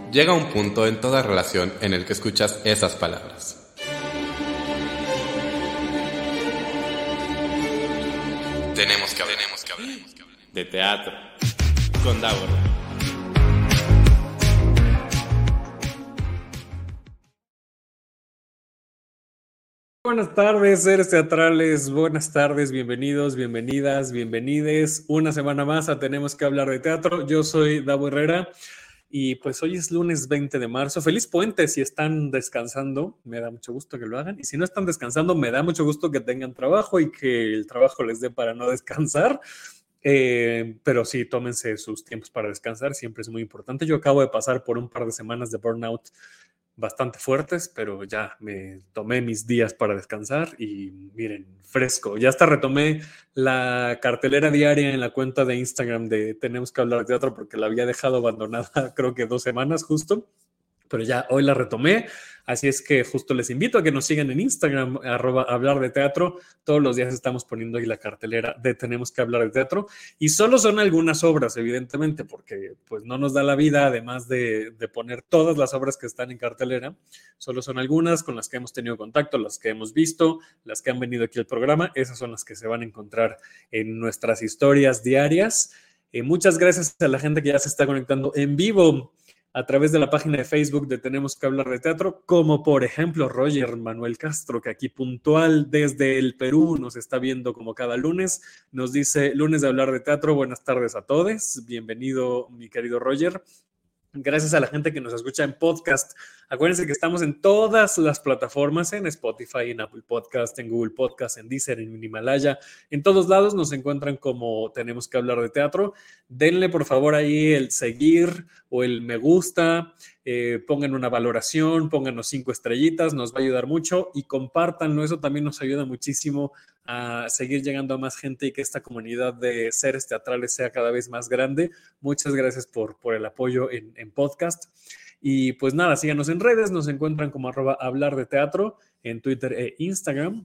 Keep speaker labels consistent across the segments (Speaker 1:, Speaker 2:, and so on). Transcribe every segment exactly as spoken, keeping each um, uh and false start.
Speaker 1: Llega un punto en toda relación en el que escuchas esas palabras. Tenemos que hablar, tenemos que hablar, tenemos que hablar.
Speaker 2: De teatro, con Davor.
Speaker 3: Buenas tardes, seres teatrales. Buenas tardes, bienvenidos, bienvenidas, bienvenides. Una semana más a Tenemos que hablar de teatro. Yo soy Davo Herrera y pues hoy es lunes veinte de marzo. Feliz puente si están descansando. Me da mucho gusto que lo hagan. Y si no están descansando, me da mucho gusto que tengan trabajo y que el trabajo les dé para no descansar. Eh, pero sí, tómense sus tiempos para descansar. Siempre es muy importante. Yo acabo de pasar por un par de semanas de burnout bastante fuertes, pero ya me tomé mis días para descansar y miren, fresco. Ya hasta retomé la cartelera diaria en la cuenta de Instagram de Tenemos que hablar de teatro porque la había dejado abandonada creo que dos semanas justo, pero ya hoy la retomé. Así es que justo les invito a que nos sigan en Instagram, arroba hablar de teatro. Todos los días estamos poniendo ahí la cartelera de Tenemos que hablar de teatro. Y solo son algunas obras, evidentemente, porque pues no nos da la vida, además de, de poner todas las obras que están en cartelera. Solo son algunas con las que hemos tenido contacto, las que hemos visto, las que han venido aquí al programa. Esas son las que se van a encontrar en nuestras historias diarias. Eh, muchas gracias a la gente que ya se está conectando en vivo a través de la página de Facebook de Tenemos que hablar de teatro, como por ejemplo Roger Manuel Castro, que aquí puntual desde el Perú nos está viendo como cada lunes. Nos dice, lunes de hablar de teatro, buenas tardes a todos. Bienvenido, mi querido Roger. Gracias a la gente que nos escucha en podcast. Acuérdense que estamos en todas las plataformas, en Spotify, en Apple Podcast, en Google Podcast, en Deezer, en Himalaya. En todos lados nos encuentran como Tenemos que hablar de teatro. Denle por favor ahí el seguir o el me gusta, eh, pongan una valoración, pónganos cinco estrellitas, nos va a ayudar mucho y compártanlo. Eso también nos ayuda muchísimo a seguir llegando a más gente y que esta comunidad de seres teatrales sea cada vez más grande. Muchas gracias por, por el apoyo en, en podcast. Y pues nada, síganos en redes, nos encuentran como arroba hablar de teatro en Twitter e Instagram.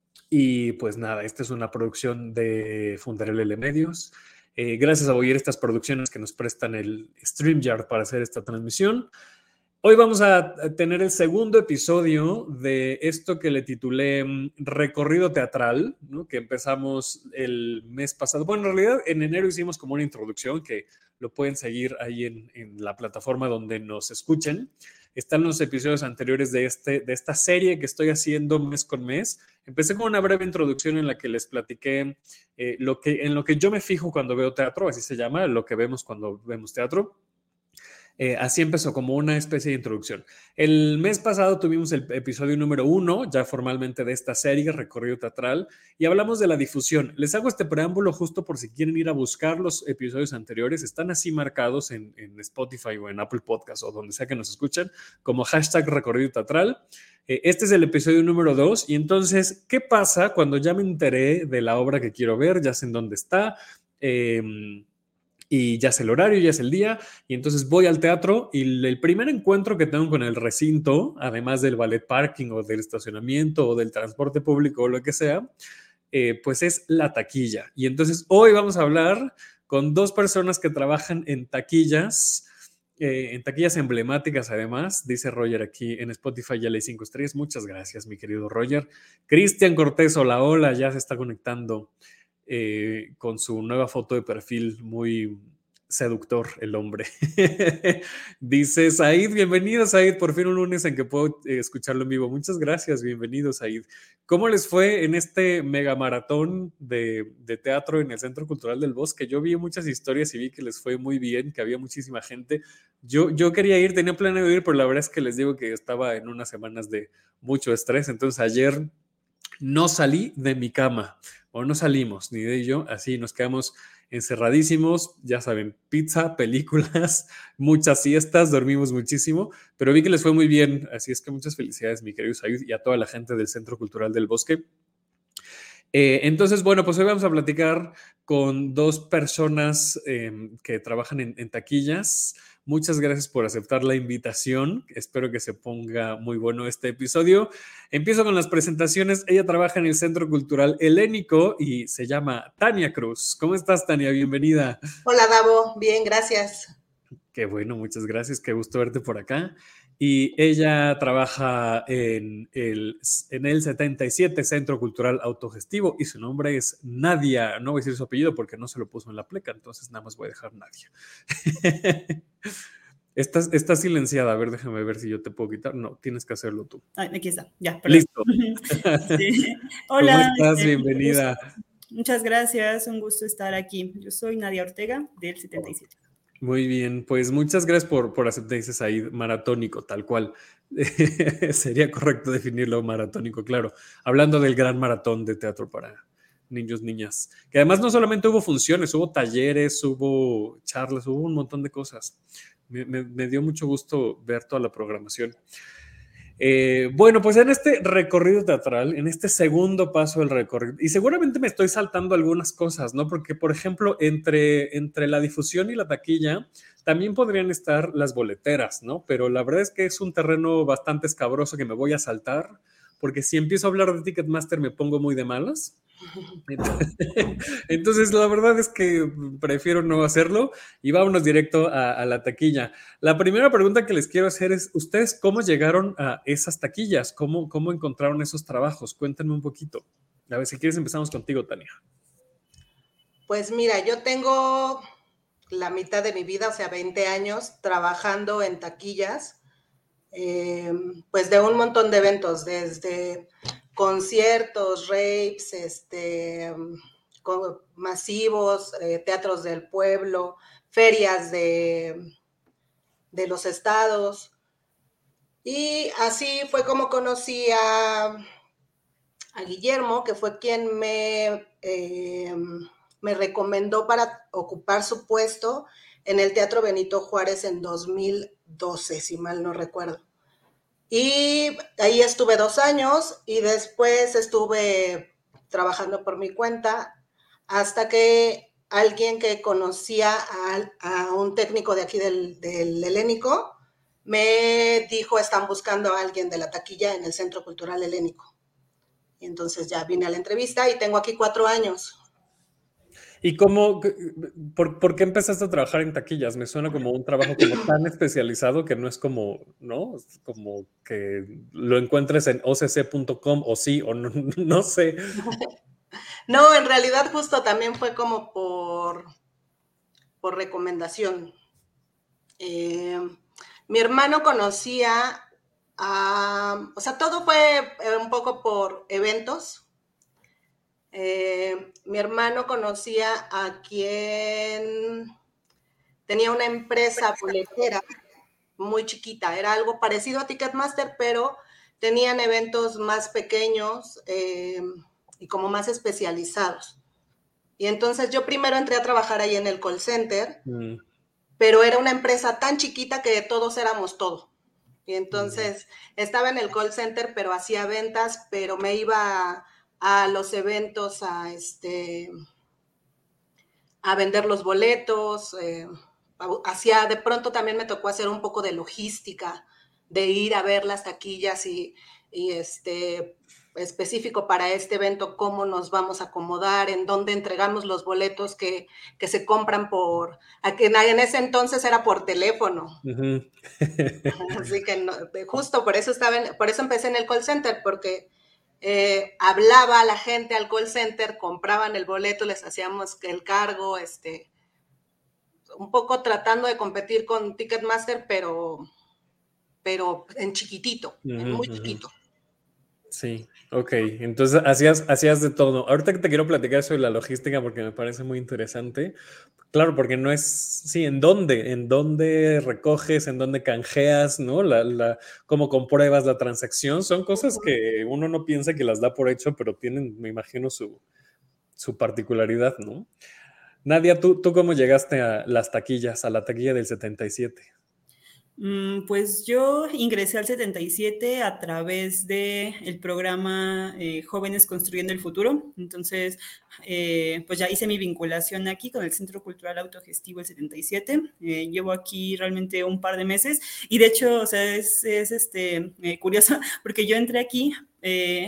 Speaker 3: Y pues nada, esta es una producción de Funderelele Medios. Eh, gracias a oír estas producciones que nos prestan el StreamYard para hacer esta transmisión. Hoy vamos a tener el segundo episodio de esto que le titulé Recorrido Teatral, ¿no? Que empezamos el mes pasado. Bueno, en realidad en enero hicimos como una introducción que lo pueden seguir ahí en, en la plataforma donde nos escuchen. Están los episodios anteriores de, este, de esta serie que estoy haciendo mes con mes. Empecé con una breve introducción en la que les platiqué eh, lo que, en lo que yo me fijo cuando veo teatro, así se llama, lo que vemos cuando vemos teatro. Eh, así empezó como una especie de introducción. El mes pasado tuvimos el episodio número uno, ya formalmente de esta serie, Recorrido Teatral, y hablamos de la difusión. Les hago este preámbulo justo por si quieren ir a buscar los episodios anteriores. Están así marcados en, en Spotify o en Apple Podcast o donde sea que nos escuchen, como hashtag Recorrido Teatral. Eh, este es el episodio número dos, y entonces, ¿qué pasa cuando ya me enteré de la obra que quiero ver? Ya sé en dónde está, eh, y ya es el horario, ya es el día, y entonces voy al teatro y el primer encuentro que tengo con el recinto, además del ballet parking o del estacionamiento o del transporte público o lo que sea, eh, pues es la taquilla. Y entonces hoy vamos a hablar con dos personas que trabajan en taquillas, eh, en taquillas emblemáticas además, dice Roger aquí en Spotify, ya le cinco estrellas. Muchas gracias, mi querido Roger. Cristian Cortés, hola, hola, ya se está conectando. Eh, con su nueva foto de perfil, muy seductor el hombre. Dice Said, bienvenido Said, por fin un lunes en que puedo eh, escucharlo en vivo. Muchas gracias, bienvenido Said. ¿Cómo les fue en este mega maratón de, de teatro en el Centro Cultural del Bosque? Yo vi muchas historias y vi que les fue muy bien, que había muchísima gente. Yo, yo quería ir, tenía planeado ir, pero la verdad es que les digo que estaba en unas semanas de mucho estrés, entonces ayer no salí de mi cama, o no salimos, ni de yo, así nos quedamos encerradísimos, ya saben, pizza, películas, muchas siestas, dormimos muchísimo, pero vi que les fue muy bien, así es que muchas felicidades, mi querido Sayud, y a toda la gente del Centro Cultural del Bosque. Eh, entonces, bueno, pues hoy vamos a platicar con dos personas eh, que trabajan en, en taquillas. Muchas gracias por aceptar la invitación. Espero que se ponga muy bueno este episodio. Empiezo con las presentaciones. Ella trabaja en el Centro Cultural Helénico y se llama Tania Cruz. ¿Cómo estás, Tania? Bienvenida.
Speaker 4: Hola, Davo. Bien, gracias.
Speaker 3: Qué bueno, muchas gracias, qué gusto verte por acá. Y ella trabaja en el, en el setenta y siete Centro Cultural Autogestivo y su nombre es Nadia. No voy a decir su apellido porque no se lo puso en la pleca, entonces nada más voy a dejar Nadia. Estás, estás silenciada, a ver, déjame ver si yo te puedo quitar. No, tienes que hacerlo tú.
Speaker 4: Ah, aquí está, ya, perdón.
Speaker 3: Listo.
Speaker 4: Sí. Hola.
Speaker 3: ¿Cómo estás?
Speaker 4: Este,
Speaker 3: Bienvenida.
Speaker 4: Muchas gracias, un gusto estar aquí. Yo soy Nadia Ortega, del setenta y siete.
Speaker 3: Muy bien, pues muchas gracias por, por aceptar, dices ahí, maratónico, tal cual. Sería correcto definirlo maratónico, claro. Hablando del gran maratón de teatro para niños, niñas. Que además no solamente hubo funciones, hubo talleres, hubo charlas, hubo un montón de cosas. Me, me, me dio mucho gusto ver toda la programación. Eh, bueno, pues en este recorrido teatral, en este segundo paso del recorrido, y seguramente me estoy saltando algunas cosas, ¿no? Porque, por ejemplo, entre, entre la difusión y la taquilla, también podrían estar las boleteras, ¿no? Pero la verdad es que es un terreno bastante escabroso que me voy a saltar, porque si empiezo a hablar de Ticketmaster me pongo muy de malas. Entonces, la verdad es que prefiero no hacerlo y vámonos directo a, a la taquilla. La primera pregunta que les quiero hacer es, ¿ustedes cómo llegaron a esas taquillas? ¿Cómo, cómo encontraron esos trabajos? Cuéntenme un poquito. A ver, si quieres empezamos contigo, Tania.
Speaker 5: Pues mira, yo tengo la mitad de mi vida, o sea, veinte años, trabajando en taquillas, eh, pues de un montón de eventos, desde conciertos, raves, este, masivos, eh, teatros del pueblo, ferias de, de los estados. Y así fue como conocí a, a Guillermo, que fue quien me, eh, me recomendó para ocupar su puesto en el Teatro Benito Juárez en dos mil doce, si mal no recuerdo. Y ahí estuve dos años y después estuve trabajando por mi cuenta hasta que alguien que conocía a, a un técnico de aquí del, del Helénico me dijo, están buscando a alguien de la taquilla en el Centro Cultural Helénico. Y entonces ya vine a la entrevista y tengo aquí cuatro años.
Speaker 3: ¿Y cómo, por, por qué empezaste a trabajar en taquillas? Me suena como un trabajo como tan especializado que no es como, ¿no? Como que lo encuentres en o c c punto com o sí o no, no sé.
Speaker 5: No, en realidad justo también fue como por, por recomendación. Eh, mi hermano conocía a, o sea, todo fue un poco por eventos. Eh, mi hermano conocía a quien tenía una empresa boletera muy chiquita, era algo parecido a Ticketmaster, pero tenían eventos más pequeños eh, y como más especializados. Y entonces yo primero entré a trabajar ahí en el call center, mm. pero era una empresa tan chiquita que todos éramos todo. Y entonces mm. estaba en el call center, pero hacía ventas, pero me iba a los eventos a, este, a vender los boletos, eh, hacía, de pronto también me tocó hacer un poco de logística, de ir a ver las taquillas y, y este, específico para este evento, cómo nos vamos a acomodar, en dónde entregamos los boletos que, que se compran por, en ese entonces era por teléfono. Uh-huh. Así que no, justo por eso estaba en, por eso empecé en el call center, porque eh, hablaba a la gente al call center, compraban el boleto, les hacíamos el cargo, este, un poco tratando de competir con Ticketmaster, pero, pero en chiquitito, uh-huh, en muy chiquito.
Speaker 3: Sí, ok. Entonces hacías, hacías de todo. Ahorita que te quiero platicar sobre la logística porque me parece muy interesante. Claro, porque no es, sí, ¿en dónde? ¿En dónde recoges? ¿En dónde canjeas? ¿No? La, la, ¿Cómo compruebas la transacción? Son cosas que uno no piensa que las da por hecho, pero tienen, me imagino, su, su particularidad, ¿no? Nadia, ¿tú, ¿tú cómo llegaste a las taquillas, a la taquilla del setenta y siete?
Speaker 4: Pues yo ingresé al setenta y siete a través del programa eh, Jóvenes Construyendo el Futuro. Entonces, eh, pues ya hice mi vinculación aquí con el Centro Cultural Autogestivo el setenta y siete. Eh, llevo aquí realmente un par de meses y de hecho, o sea, es, es este, eh, curioso porque yo entré aquí... Eh,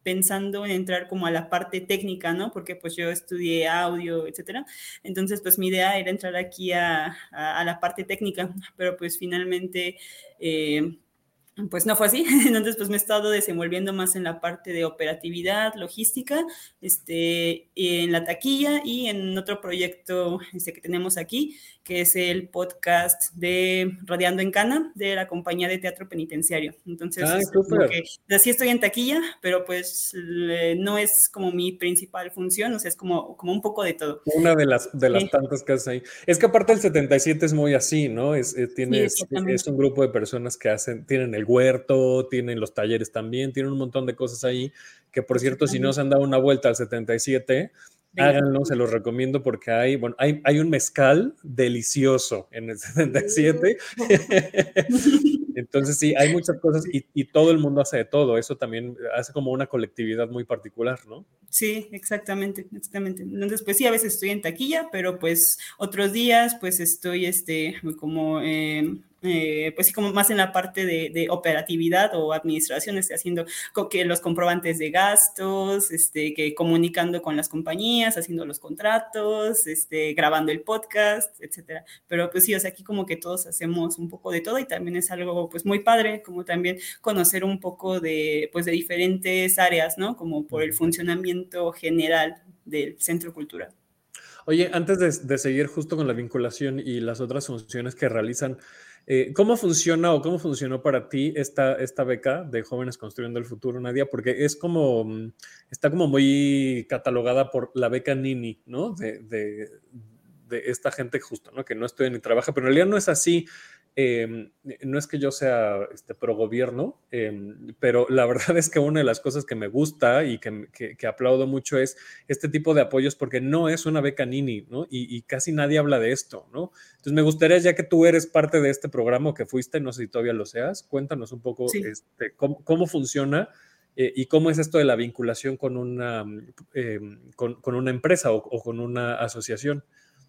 Speaker 4: pensando en entrar como a la parte técnica, ¿no? Porque pues yo estudié audio, etcétera. Entonces, pues mi idea era entrar aquí a, a, a la parte técnica, pero pues finalmente... Eh, pues no fue así, entonces pues me he estado desenvolviendo más en la parte de operatividad, logística, este, en la taquilla y en otro proyecto este, que tenemos aquí, que es el podcast de Rodeando en Cana, de la compañía de teatro penitenciario. Entonces,
Speaker 3: Ay,
Speaker 4: es como que así estoy en taquilla, pero pues le, no es como mi principal función, o sea, es como, como un poco de todo.
Speaker 3: Una de las, de las
Speaker 4: Sí.
Speaker 3: tantas que haces ahí. Es que aparte el setenta y siete es muy así, ¿no? Es, es, tienes,
Speaker 4: Sí,
Speaker 3: es un grupo de personas que hacen, tienen el huerto, tienen los talleres también, tienen un montón de cosas ahí, que por cierto, si no se han dado una vuelta al setenta y siete, háganlo, se los recomiendo porque hay, bueno, hay, hay un mezcal delicioso en el setenta y siete. Entonces sí, hay muchas cosas y, y todo el mundo hace de todo. Eso también hace como una colectividad muy particular, ¿no?
Speaker 4: Sí, exactamente, exactamente. Entonces, pues sí, a veces estoy en taquilla, pero pues otros días, pues estoy, este, como, eh, eh, pues sí, como más en la parte de, de operatividad o administración, estoy haciendo que los comprobantes de gastos, este, que comunicando con las compañías, haciendo los contratos, este, grabando el podcast, etcétera. Pero pues sí, o sea, aquí como que todos hacemos un poco de todo y también es algo, pues muy padre, como también conocer un poco de, pues de diferentes áreas, ¿no? Como por el funcionamiento general del Centro Cultural.
Speaker 3: Oye, antes de, de seguir justo con la vinculación y las otras funciones que realizan, eh, ¿cómo funciona o cómo funcionó para ti esta, esta beca de Jóvenes Construyendo el Futuro, Nadia? Porque es como, está como muy catalogada por la beca Nini, ¿no? De, de, de esta gente justo, ¿no? Que no estudia ni trabaja, pero en realidad no es así. Eh, no es que yo sea este, pro gobierno, eh, pero la verdad es que una de las cosas que me gusta y que, que, que aplaudo mucho es este tipo de apoyos porque no es una beca Nini, ¿no? Y, y casi nadie habla de esto, ¿no? Entonces me gustaría, ya que tú eres parte de este programa o que fuiste, no sé si todavía lo seas, cuéntanos un poco sí. este, cómo, cómo funciona eh, y cómo es esto de la vinculación con una, eh, con, con una empresa o, o con una asociación.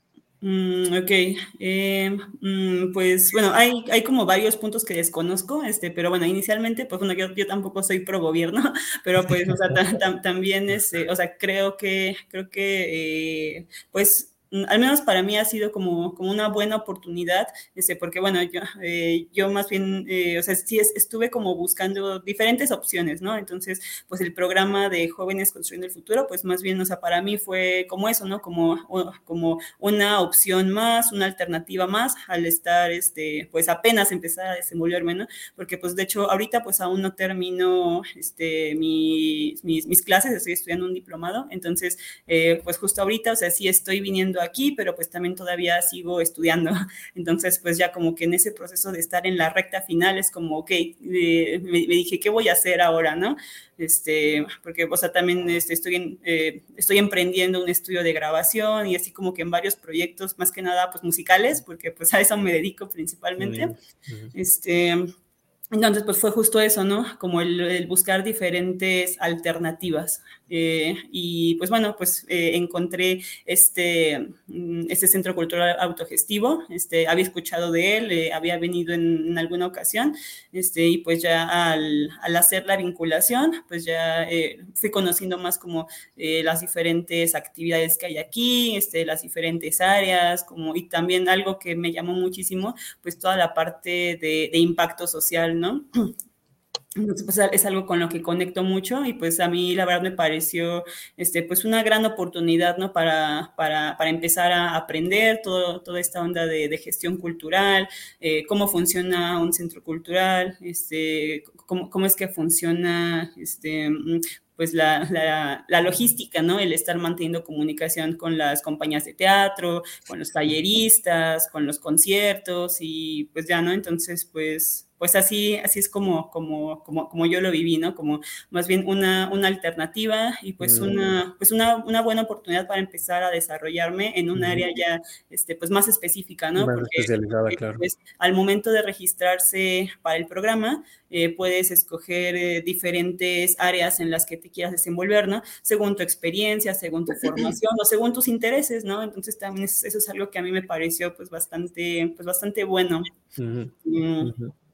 Speaker 4: Mm, ok, eh, mm, pues bueno, hay, hay como varios puntos que desconozco, este, pero bueno, inicialmente, pues bueno, yo, yo tampoco soy pro gobierno, pero pues, o sea, tam, tam, también, es, eh, o sea, creo que, creo que, eh, pues, al menos para mí ha sido como, como una buena oportunidad, este, porque bueno, yo, eh, yo más bien, eh, o sea, sí es, estuve como buscando diferentes opciones, ¿no? Entonces, pues el programa de Jóvenes Construyendo el Futuro, pues más bien, o sea, para mí fue como eso, ¿no? Como, como una opción más, una alternativa más al estar, este, pues apenas empezar a desenvolverme, ¿no? Porque pues de hecho ahorita pues aún no termino, este, mi, mis, mis clases, estoy estudiando un diplomado, entonces, eh, pues justo ahorita, o sea, sí estoy viniendo aquí, pero pues también todavía sigo estudiando. Entonces, pues ya como que en ese proceso de estar en la recta final es como, ok, eh, me, me dije, ¿qué voy a hacer ahora, no? Este, porque, o sea, también este, estoy, en, eh, estoy emprendiendo un estudio de grabación y así como que en varios proyectos, más que nada, pues musicales, porque pues a eso me dedico principalmente. Mm-hmm. Este... Entonces, pues fue justo eso, ¿no? Como el, el buscar diferentes alternativas. Eh, y pues bueno, pues eh, encontré este, este centro cultural autogestivo, este, había escuchado de él, eh, había venido en, en alguna ocasión, este, y pues ya al, al hacer la vinculación, pues ya eh, fui conociendo más como eh, las diferentes actividades que hay aquí, este, las diferentes áreas, como, y también algo que me llamó muchísimo, pues toda la parte de, de impacto social, ¿no? Entonces, pues, es algo con lo que conecto mucho y pues a mí la verdad me pareció este, pues una gran oportunidad, ¿no? Para, para, para empezar a aprender todo, toda esta onda de, de gestión cultural, eh, cómo funciona un centro cultural, este, cómo, cómo es que funciona este, pues la, la, la logística, ¿no? El estar manteniendo comunicación con las compañías de teatro, con los talleristas, con los conciertos y pues ya, ¿no? Entonces, pues... pues así, así es como, como, como, como yo lo viví, ¿no? Como más bien una, una alternativa y pues, mm. una, pues una, una buena oportunidad para empezar a desarrollarme en un mm. área ya este, pues más específica, ¿no?
Speaker 3: Más
Speaker 4: porque,
Speaker 3: especializada,
Speaker 4: porque,
Speaker 3: claro.
Speaker 4: Pues, al momento de registrarse para el programa, eh, puedes escoger eh, diferentes áreas en las que te quieras desenvolver, ¿no? Según tu experiencia, según tu formación o según tus intereses, ¿no? Entonces también es, eso es algo que a mí me pareció pues bastante, pues bastante bueno.
Speaker 3: Uh-huh.
Speaker 4: Mm.
Speaker 3: Uh-huh.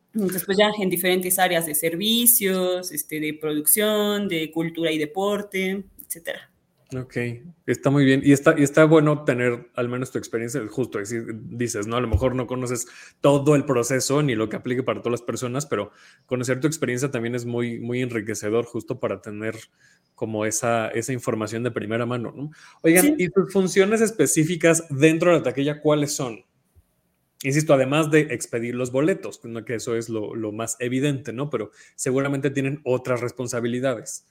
Speaker 4: Entonces, pues ya en diferentes áreas de servicios, este, de producción, de cultura y deporte, etcétera.
Speaker 3: Ok, está muy bien. Y está, y está bueno tener al menos tu experiencia, justo decir, dices, ¿no? A lo mejor no conoces todo el proceso ni lo que aplique para todas las personas, pero conocer tu experiencia también es muy, muy enriquecedor justo para tener como esa, esa información de primera mano, ¿no? Oigan,
Speaker 4: Sí.
Speaker 3: ¿y sus funciones específicas dentro de la taquilla cuáles son? Insisto, además de expedir los boletos, ¿no? Que eso es lo, lo más evidente, ¿no? Pero seguramente tienen otras responsabilidades.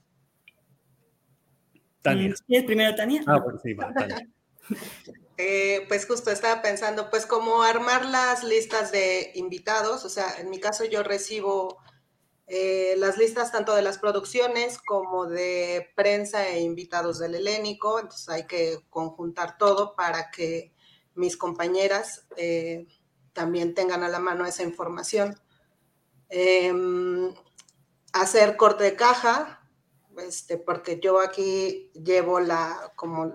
Speaker 3: Tania.
Speaker 4: ¿Y es primero Tania?
Speaker 3: Ah, bueno, sí, va, Tania.
Speaker 5: Eh, pues justo estaba pensando, pues como armar las listas de invitados, o sea, en mi caso yo recibo eh, las listas tanto de las producciones como de prensa e invitados del Helénico, entonces hay que conjuntar todo para que mis compañeras eh, también tengan a la mano esa información. Eh, hacer corte de caja, este, porque yo aquí llevo la, como,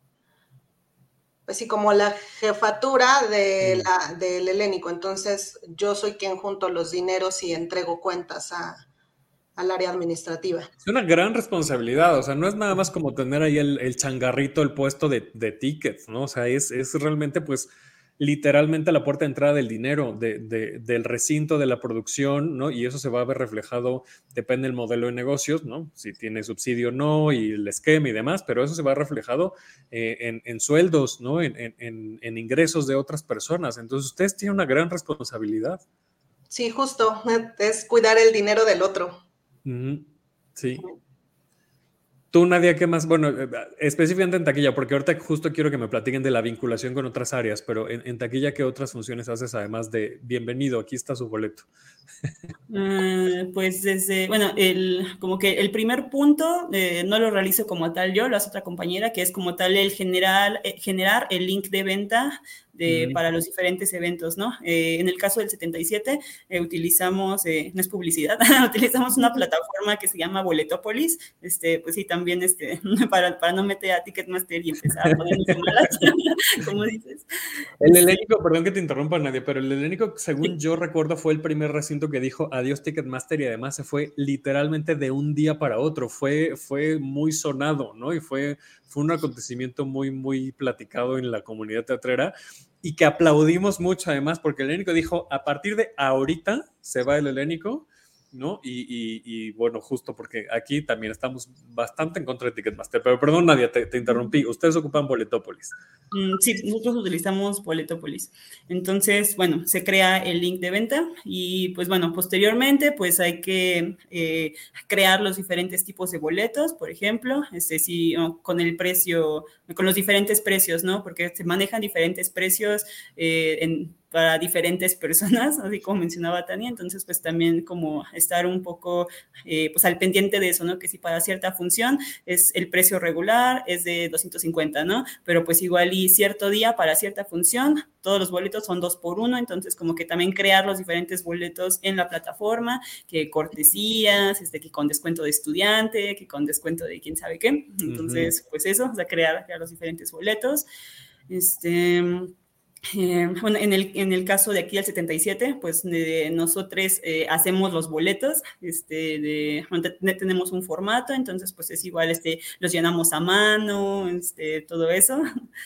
Speaker 5: pues sí, como la jefatura de la, del Helénico, entonces yo soy quien junto los dineros y entrego cuentas a, al área administrativa.
Speaker 3: Es una gran responsabilidad, o sea, no es nada más como tener ahí el, el changarrito, el puesto de, de tickets, ¿no? O sea, es, es realmente pues literalmente la puerta de entrada del dinero, de, de, del recinto, de la producción, ¿no? Y eso se va a ver reflejado, depende del modelo de negocios, ¿no? Si tiene subsidio o no, y el esquema y demás, pero eso se va reflejado eh, en, en sueldos, ¿no? En, en, en ingresos de otras personas. Entonces, ustedes tienen una gran responsabilidad.
Speaker 5: Sí, justo, es cuidar el dinero del otro.
Speaker 3: Uh-huh. Sí. Tú, Nadia, ¿qué más? Bueno, específicamente en taquilla, porque ahorita justo quiero que me platiquen de la vinculación con otras áreas, pero en, en taquilla, ¿qué otras funciones haces además de bienvenido, aquí está su boleto?
Speaker 4: Uh, pues desde, bueno, el, como que el primer punto eh, no lo realizo como tal yo, lo hace otra compañera, que es como tal el generar, eh, generar el link de venta de, mm. para los diferentes eventos, ¿no? Eh, en el caso del setenta y siete, eh, utilizamos, eh, no es publicidad, utilizamos una plataforma que se llama Boletopolis, este, pues sí, también este, para, para no meter a Ticketmaster y empezar a ponernos de malas, como dices.
Speaker 3: El Helénico, perdón que te interrumpa, Nadia, pero el Helénico, según sí. yo recuerdo, fue el primer recinto que dijo adiós Ticketmaster y además se fue literalmente de un día para otro, fue, fue muy sonado, ¿no? Y fue, fue un acontecimiento muy, muy platicado en la comunidad teatrera y que aplaudimos mucho además porque el Helénico dijo, a partir de ahorita se va el Helénico, ¿no? Y, y, y bueno, justo porque aquí también estamos bastante en contra de Ticketmaster, pero perdón, Nadia, te, te interrumpí, ustedes ocupan Boletopolis.
Speaker 4: Mm, sí, nosotros utilizamos Boletopolis. Entonces, bueno, se crea el link de venta y pues bueno, posteriormente pues hay que eh, crear los diferentes tipos de boletos, por ejemplo, este, sí, con el precio, con los diferentes precios, ¿no? Porque se manejan diferentes precios eh, en para diferentes personas, así como mencionaba Tania, entonces pues también como estar un poco eh, pues al pendiente de eso, ¿no? Que si para cierta función es el precio regular, es de doscientos cincuenta, ¿no? Pero pues igual y cierto día para cierta función, todos los boletos son dos por uno, entonces como que también crear los diferentes boletos en la plataforma, que cortesías, este, que con descuento de estudiante, que con descuento de quién sabe qué, entonces uh-huh. pues eso, o sea, crear, crear los diferentes boletos, este... Eh, bueno, en el, en el caso de aquí del setenta y siete, pues de, nosotros eh, hacemos los boletos, este, de, de, tenemos un formato, entonces pues es igual, este, los llenamos a mano, este, todo eso.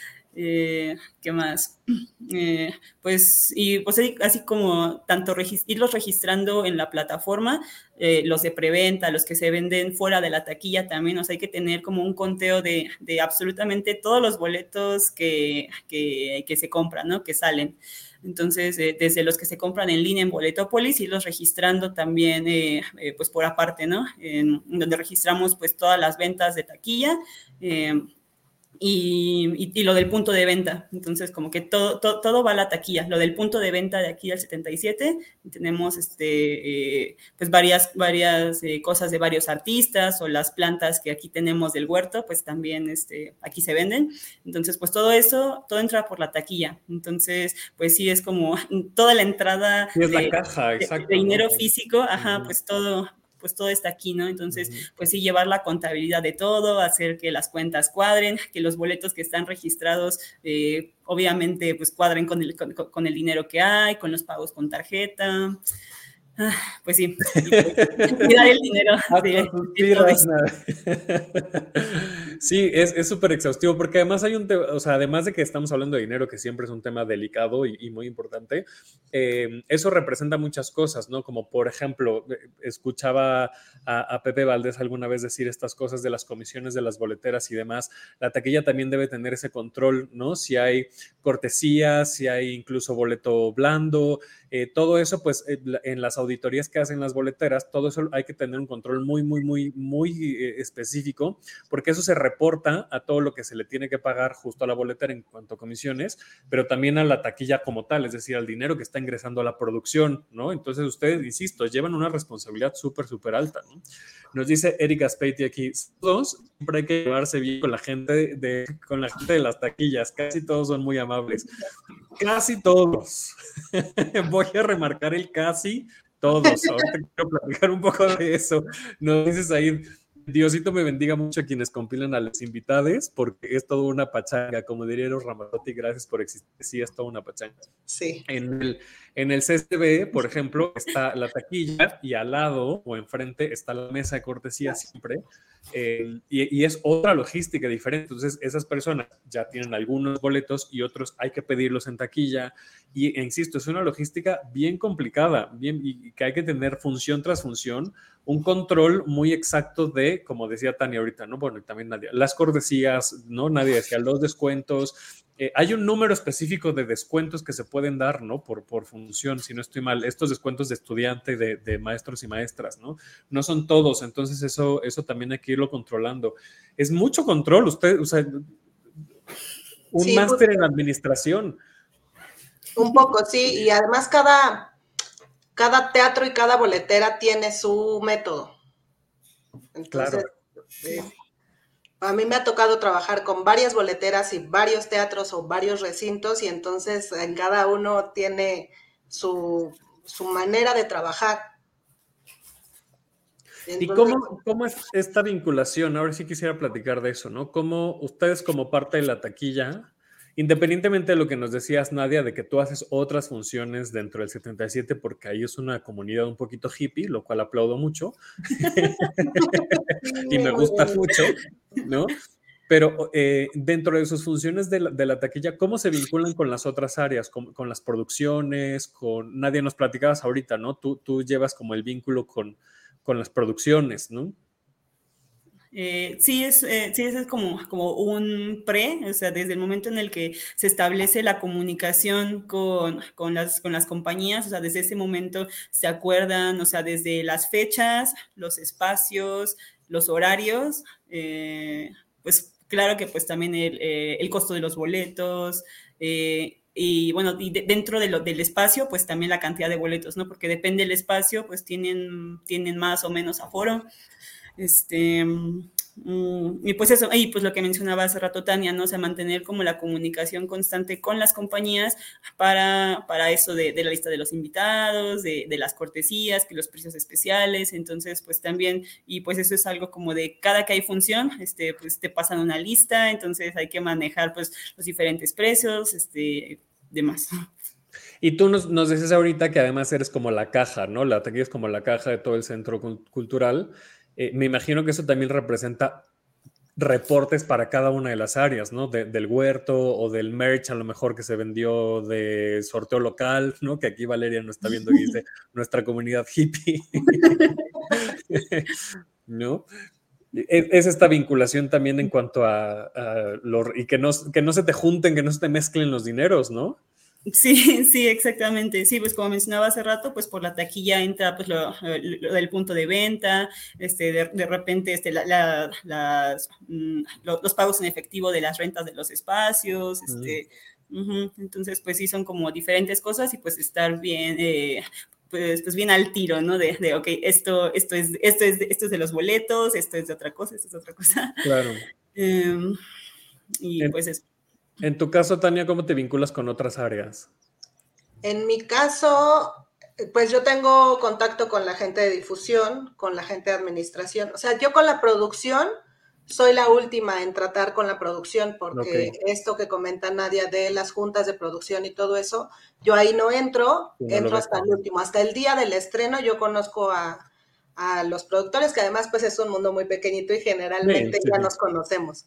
Speaker 4: Eh, ¿Qué más? Eh, pues, y pues así como tanto regist- irlos registrando en la plataforma, eh, los de preventa, los que se venden fuera de la taquilla también, o sea, hay que tener como un conteo de, de absolutamente todos los boletos que, que, que se compran, ¿no? Que salen. Entonces, eh, desde los que se compran en línea en Boletopolis, irlos registrando también, eh, eh, pues por aparte, ¿no? En, en donde registramos pues todas las ventas de taquilla, eh, Y, y, y lo del punto de venta. Entonces, como que todo, todo, todo va a la taquilla. Lo del punto de venta de aquí al setenta y siete, tenemos este, eh, pues varias, varias eh, cosas de varios artistas o las plantas que aquí tenemos del huerto, pues también este, aquí se venden. Entonces, pues todo eso, todo entra por la taquilla. Entonces, pues sí, es como toda la entrada
Speaker 3: sí, es
Speaker 4: de,
Speaker 3: la caja, exacto,
Speaker 4: de, de dinero
Speaker 3: ¿no?
Speaker 4: físico, ajá, uh-huh. Pues todo... pues todo está aquí, ¿no? Entonces, uh-huh. pues sí, llevar la contabilidad de todo, hacer que las cuentas cuadren, que los boletos que están registrados, eh, obviamente, pues cuadren con el, con, con el dinero que hay, con los pagos con tarjeta. Ah, pues sí, cuidar el dinero.
Speaker 3: Sí, es súper exhaustivo, porque además hay un tema, o sea, además de que estamos hablando de dinero, que siempre es un tema delicado y, y muy importante, eh, eso representa muchas cosas, ¿no? Como por ejemplo, escuchaba a, a Pepe Valdés alguna vez decir estas cosas de las comisiones de las boleteras y demás. La taquilla también debe tener ese control, ¿no? Si hay cortesías, si hay incluso boleto blando, eh, todo eso, pues en las auditorías que hacen las boleteras, todo eso hay que tener un control muy, muy, muy, muy eh, específico, porque eso se reporta a todo lo que se le tiene que pagar justo a la boletera en cuanto a comisiones, pero también a la taquilla como tal, es decir, al dinero que está ingresando a la producción, ¿no? Entonces ustedes, insisto, llevan una responsabilidad súper, súper alta, ¿no? Nos dice Erika Speiti aquí, todos siempre hay que llevarse bien con la gente de, con la gente de las taquillas, casi todos son muy amables. Casi todos. Voy a remarcar el casi todos. Ahorita quiero platicar un poco de eso. Nos dices ahí, Diosito me bendiga mucho a quienes compilan a los invitados, porque es toda una pachanga, como diría Eros Ramazzotti, gracias por existir, sí, es toda una pachanga.
Speaker 5: Sí.
Speaker 3: En el, en el C S B, por ejemplo, está la taquilla y al lado o enfrente está la mesa de cortesía siempre, eh, y, y es otra logística diferente. Entonces, esas personas ya tienen algunos boletos y otros hay que pedirlos en taquilla, y e insisto, es una logística bien complicada, bien, y que hay que tener función tras función, un control muy exacto de, como decía Tania ahorita, ¿no? Bueno, y también Nadia, las cortesías, ¿no? Nadie decía los descuentos. Eh, hay un número específico de descuentos que se pueden dar, ¿no? Por, por función, si no estoy mal, estos descuentos de estudiante, de, de maestros y maestras, ¿no? No son todos, entonces eso, eso también hay que irlo controlando. Es mucho control, usted, o sea, un sí, máster pues, en administración.
Speaker 5: Un poco, sí, y además cada... Cada teatro y cada boletera tiene su método. Entonces, claro. eh, a mí me ha tocado trabajar con varias boleteras y varios teatros o varios recintos, y entonces en cada uno tiene su, su manera de trabajar.
Speaker 3: Entonces, ¿y cómo, cómo es esta vinculación? Ahora sí quisiera platicar de eso, ¿no? ¿Cómo ustedes como parte de la taquilla, independientemente de lo que nos decías, Nadia, de que tú haces otras funciones dentro del setenta y siete, porque ahí es una comunidad un poquito hippie, lo cual aplaudo mucho, y me gusta mucho, ¿no? Pero eh, dentro de sus funciones de la, de la taquilla, ¿cómo se vinculan con las otras áreas? Con, con las producciones, con... Nadia, nos platicabas ahorita, ¿no? Tú, tú llevas como el vínculo con, con las producciones, ¿no?
Speaker 4: Eh, sí, es, eh, sí, es como, como un pre, o sea, desde el momento en el que se establece la comunicación con, con, las, con las compañías, o sea, desde ese momento se acuerdan, o sea, desde las fechas, los espacios, los horarios, eh, pues claro que pues también el, eh, el costo de los boletos, eh, y bueno, y de, dentro de lo, del espacio, pues también la cantidad de boletos, ¿no? Porque depende del espacio, pues tienen, tienen más o menos aforo. Este, um, y pues eso, y pues lo que mencionaba hace rato Tania, ¿no? O sea, mantener como la comunicación constante con las compañías para, para eso de, de la lista de los invitados, de, de las cortesías, que los precios especiales, entonces pues también, y pues eso es algo como de cada que hay función, este, pues te pasan una lista, entonces hay que manejar pues los diferentes precios, este, demás.
Speaker 3: Y tú nos, nos dices ahorita que además eres como la caja, ¿no? La taquilla es como la caja de todo el centro cultural. Eh, me imagino que eso también representa reportes para cada una de las áreas, ¿no? De, del huerto o del merch, a lo mejor que se vendió de sorteo local, ¿no? Que aquí Valeria no está viendo y dice nuestra comunidad hippie, ¿no? Es, es esta vinculación también en cuanto a, a lo, y que no, que no se te junten, que no se te mezclen los dineros, ¿no?
Speaker 4: Sí, sí, exactamente. Sí, pues como mencionaba hace rato, pues por la taquilla entra pues lo, lo del punto de venta, este, de, de repente este, la, la, las, mm, los, los pagos en efectivo de las rentas de los espacios, este, mm. uh-huh. Entonces pues sí son como diferentes cosas y pues estar bien, eh, pues, pues bien al tiro, ¿no? De, de ok, esto, esto, es, esto, es, esto es de los boletos, esto es de otra cosa, esto es de otra cosa.
Speaker 3: Claro.
Speaker 4: Um, y
Speaker 3: en,
Speaker 4: pues eso.
Speaker 3: En tu caso, Tania, ¿cómo te vinculas con otras áreas?
Speaker 5: En mi caso, Pues yo tengo contacto con la gente de difusión, con la gente de administración. O sea, yo con la producción soy la última en tratar con la producción, porque
Speaker 3: Ok.
Speaker 5: esto que comenta Nadia de las juntas de producción y todo eso, yo ahí no entro,
Speaker 3: Tú no lo
Speaker 5: entro
Speaker 3: ves
Speaker 5: hasta el
Speaker 3: también.
Speaker 5: último. Hasta el día del estreno yo conozco a, a los productores, que además pues es un mundo muy pequeñito y
Speaker 3: Sí,
Speaker 5: generalmente
Speaker 3: sí,
Speaker 5: ya
Speaker 3: sí.
Speaker 5: nos conocemos.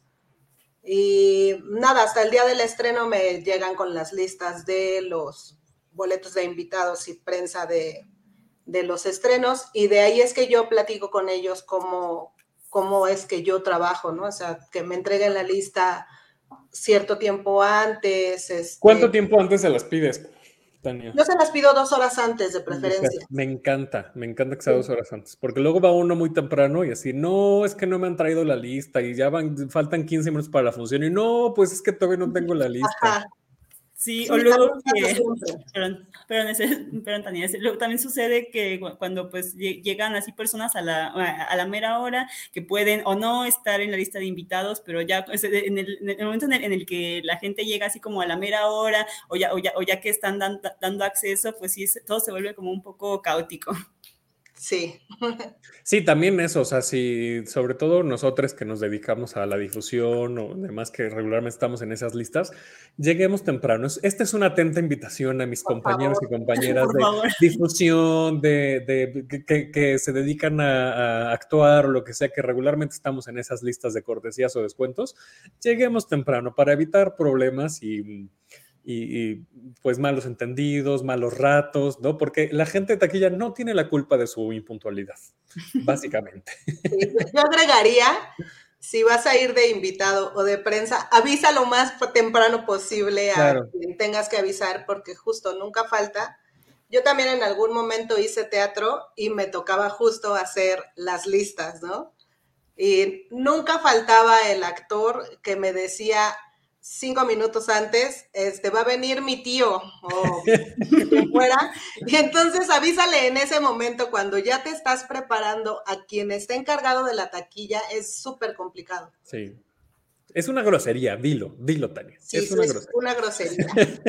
Speaker 5: Y nada, hasta el día del estreno me llegan con las listas de los boletos de invitados y prensa de, de los estrenos, y de ahí es que yo platico con ellos cómo, cómo es que yo trabajo, ¿no? O sea, que me entreguen la lista cierto tiempo antes,
Speaker 3: ¿Cuánto
Speaker 5: este,
Speaker 3: tiempo antes se las pides, Tania?
Speaker 5: yo se las pido dos horas antes de
Speaker 3: O sea,
Speaker 5: preferencia.
Speaker 3: me encanta, me encanta que sea dos
Speaker 5: Sí.
Speaker 3: horas antes, porque luego va uno muy temprano y así, no, es que no me han traído la lista y ya van, faltan quince minutos para la función y no, pues es que todavía no tengo la lista.
Speaker 5: Ajá.
Speaker 4: Sí,
Speaker 5: Sí,
Speaker 4: o
Speaker 5: también
Speaker 4: luego
Speaker 5: pasa
Speaker 4: que,
Speaker 5: siempre.
Speaker 4: perdón, perdón, ese- perdón, Tania, ese- luego también sucede que cu- cuando pues lle- llegan así personas a la, a a la mera hora que pueden o no estar en la lista de invitados, pero ya pues, en el, en el momento en el, en el que la gente llega así como a la mera hora o ya, o ya, o ya que están dan- dando acceso, pues sí, se- todo se vuelve como un poco caótico.
Speaker 5: Sí.
Speaker 3: Sí, también eso, o sea, si sobre todo nosotros que nos dedicamos a la difusión o demás que regularmente estamos en esas listas, lleguemos temprano. Es- Esta es una atenta invitación a mis
Speaker 5: Por
Speaker 3: compañeros y
Speaker 5: favor.
Speaker 3: compañeras
Speaker 4: Por
Speaker 3: de
Speaker 4: favor.
Speaker 3: difusión, de, de- que, que- que se dedican a, a actuar o lo que sea, que regularmente estamos en esas listas de cortesías o descuentos. Lleguemos temprano para evitar problemas y... Y, y, pues malos entendidos, malos ratos, ¿no? Porque la gente de taquilla no tiene la culpa de su impuntualidad, básicamente.
Speaker 5: Sí, yo agregaría, si vas a ir de invitado o de prensa, avisa lo más temprano posible a
Speaker 3: Claro.
Speaker 5: quien tengas que avisar, porque justo nunca falta. Yo también en algún momento hice teatro y me tocaba justo hacer las listas, ¿no? Y nunca faltaba el actor que me decía cinco minutos antes, este, va a venir mi tío o quien fuera, y entonces avísale en ese momento cuando ya te estás preparando a quien está encargado de la taquilla, es súper complicado.
Speaker 3: Sí. Es una grosería, dilo, dilo, Tania.
Speaker 5: Sí,
Speaker 3: Es
Speaker 5: sí,
Speaker 3: una
Speaker 5: es
Speaker 3: grosería.
Speaker 5: una grosería.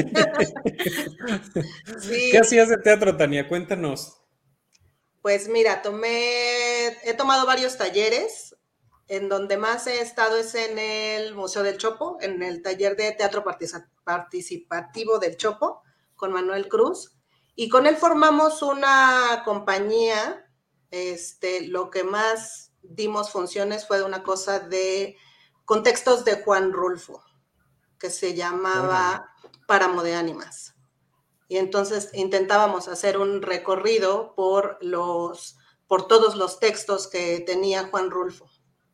Speaker 3: ¿Qué
Speaker 5: Sí,
Speaker 3: hacías de teatro, Tania? Cuéntanos.
Speaker 5: pues mira, tomé, he tomado varios talleres. En donde más he estado es en el Museo del Chopo, en el taller de teatro participativo del Chopo, con Manuel Cruz. Y con él formamos una compañía. Este, lo que más dimos funciones fue una cosa de contextos de Juan Rulfo, que se llamaba Páramo de Ánimas. Y entonces intentábamos hacer un recorrido por, los, por todos los textos que tenía Juan Rulfo.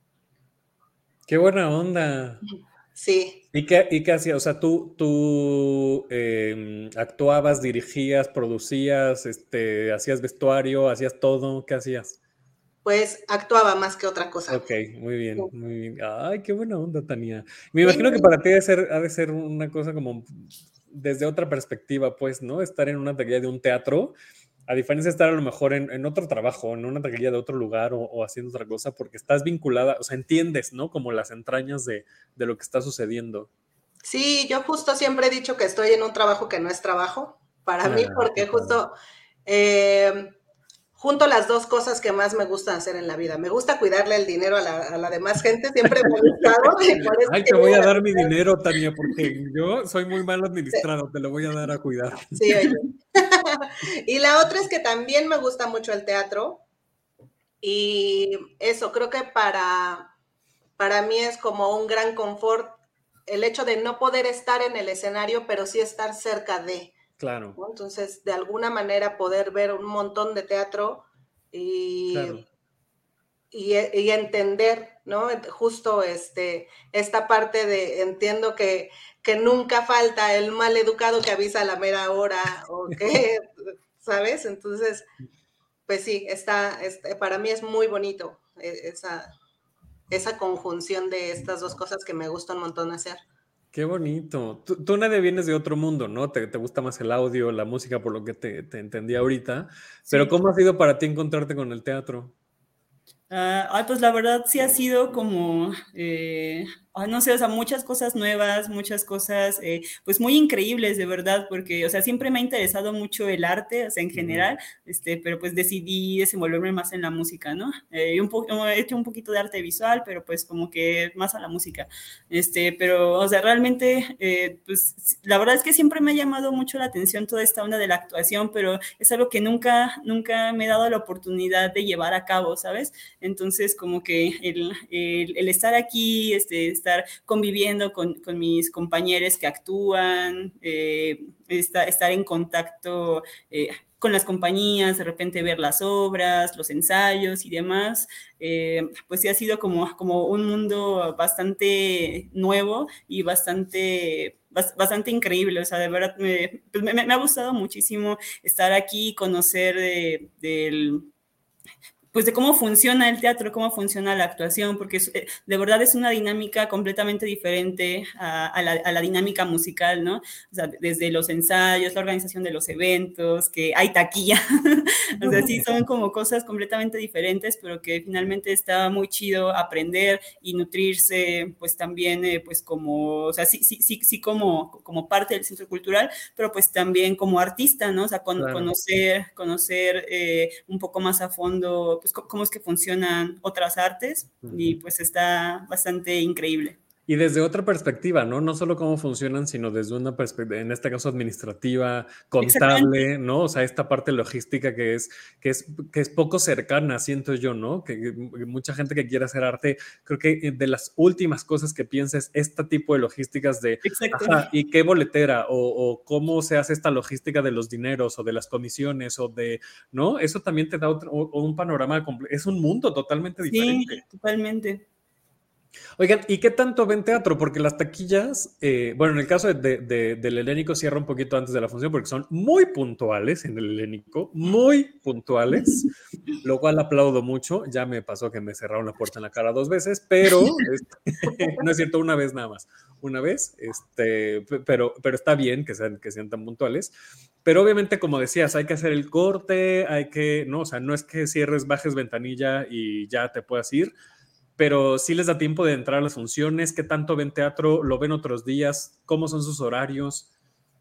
Speaker 3: Qué buena onda.
Speaker 5: Sí.
Speaker 3: ¿Y qué, y qué hacías? O sea, tú, tú eh, actuabas, dirigías, producías, este, hacías vestuario, hacías todo. ¿Qué hacías?
Speaker 5: Pues actuaba más que otra cosa.
Speaker 3: Ok, muy bien, muy bien. Ay, qué buena onda, Tania. Me
Speaker 5: Sí,
Speaker 3: imagino que para ti ha de ser, ha de ser una cosa como desde otra perspectiva, pues, ¿no? Estar en una taquilla de un teatro, a diferencia de estar a lo mejor en, en otro trabajo, en una taquilla de otro lugar o, o haciendo otra cosa, porque estás vinculada, o sea, entiendes, ¿no? Como las entrañas de, de lo que está sucediendo.
Speaker 5: sí, yo justo siempre he dicho que estoy en un trabajo que no es trabajo para mí,
Speaker 3: Ah, qué
Speaker 5: porque
Speaker 3: padre.
Speaker 5: justo eh, junto las dos cosas que más me gustan hacer en la vida. Me gusta cuidarle el dinero a la, a la demás gente, siempre me ha gustado, y por eso
Speaker 3: Ay, te
Speaker 5: quería
Speaker 3: voy
Speaker 5: ir
Speaker 3: a
Speaker 5: a
Speaker 3: dar mi
Speaker 5: visitar.
Speaker 3: dinero, Tania, porque yo soy muy mal administrado, te lo voy a dar a cuidar.
Speaker 5: Sí, oye. Y la otra es que también me gusta mucho el teatro, y eso, creo que para, para mí es como un gran confort el hecho de no poder estar en el escenario, pero sí estar cerca de,
Speaker 3: Claro,
Speaker 5: ¿no? Entonces, de alguna manera poder ver un montón de teatro y,
Speaker 3: claro.
Speaker 5: y, y entender, ¿no? Justo este, esta parte de, entiendo que, que nunca falta el mal educado que avisa a la mera hora o que, ¿sabes? Entonces, pues sí, está, este, para mí es muy bonito esa, esa conjunción de estas dos cosas que me gusta un montón hacer.
Speaker 3: Qué bonito. Tú, tú nadie vienes de otro mundo, ¿no? Te, te gusta más el audio, la música, por lo que te, te entendí ahorita. Pero
Speaker 4: Sí.
Speaker 3: ¿cómo ha sido para ti encontrarte con el teatro?
Speaker 4: Uh, ay, pues la verdad sí ha sido como, eh, oh, no sé, o sea, muchas cosas nuevas, muchas cosas, eh, pues muy increíbles, de verdad, porque, o sea, siempre me ha interesado mucho el arte, o sea, en general, uh-huh. este, pero pues decidí desenvolverme más en la música, ¿no? Eh, un po- he hecho un poquito de arte visual, pero pues como que más a la música, este, pero, o sea, realmente, eh, pues, la verdad es que siempre me ha llamado mucho la atención toda esta onda de la actuación, pero es algo que nunca, nunca me he dado la oportunidad de llevar a cabo, ¿sabes? Entonces, como que el, el, el estar aquí, este, estar conviviendo con, con mis compañeros que actúan, eh, estar, estar en contacto eh, con las compañías, de repente ver las obras, los ensayos y demás, eh, pues sí ha sido como, como un mundo bastante nuevo y bastante... bastante increíble, o sea, de verdad me, pues me, me ha gustado muchísimo estar aquí, conocer de, del... pues de cómo funciona el teatro, cómo funciona la actuación, porque es, de verdad es una dinámica completamente diferente a, a, la, a la dinámica musical, ¿no? O sea, desde los ensayos, la organización de los eventos, que hay taquilla, o sea, sí son como cosas completamente diferentes, pero que finalmente está muy chido aprender y nutrirse, pues también, eh, pues como, o sea, sí, sí, sí, sí como, como parte del centro cultural, pero pues también como artista, ¿no? O sea, con, claro. conocer, conocer eh, un poco más a fondo pues cómo es que funcionan otras artes uh-huh. y pues está bastante increíble.
Speaker 3: Y desde otra perspectiva, ¿no? No solo cómo funcionan, sino desde una perspectiva, en este caso administrativa, contable, ¿no? O sea, esta parte logística que es, que es, que es poco cercana, siento yo, ¿no? Que, que mucha gente que quiere hacer arte, creo que de las últimas cosas que piensa es este tipo de logísticas de, ajá, ¿y qué boletera? O, o cómo se hace esta logística de los dineros o de las comisiones o de, ¿no? Eso también te da otro, un panorama completo. Es un mundo totalmente diferente.
Speaker 4: Sí, totalmente.
Speaker 3: Oigan, ¿y qué tanto ven teatro? Porque las taquillas, eh, bueno, en el caso de, de, de, del Helénico cierra un poquito antes de la función porque son muy puntuales en el Helénico, muy puntuales, lo cual aplaudo mucho. Ya me pasó que me cerraron la puerta en la cara dos veces, pero este, no es cierto, una vez nada más, una vez, este, pero, pero está bien que sean, que sean tan puntuales. Pero obviamente, como decías, hay que hacer el corte, hay que, no, o sea, no es que cierres, bajes ventanilla y ya te puedas ir, pero sí les da tiempo de entrar a las funciones. ¿Qué tanto ven teatro? ¿Lo ven otros días? ¿Cómo son sus horarios?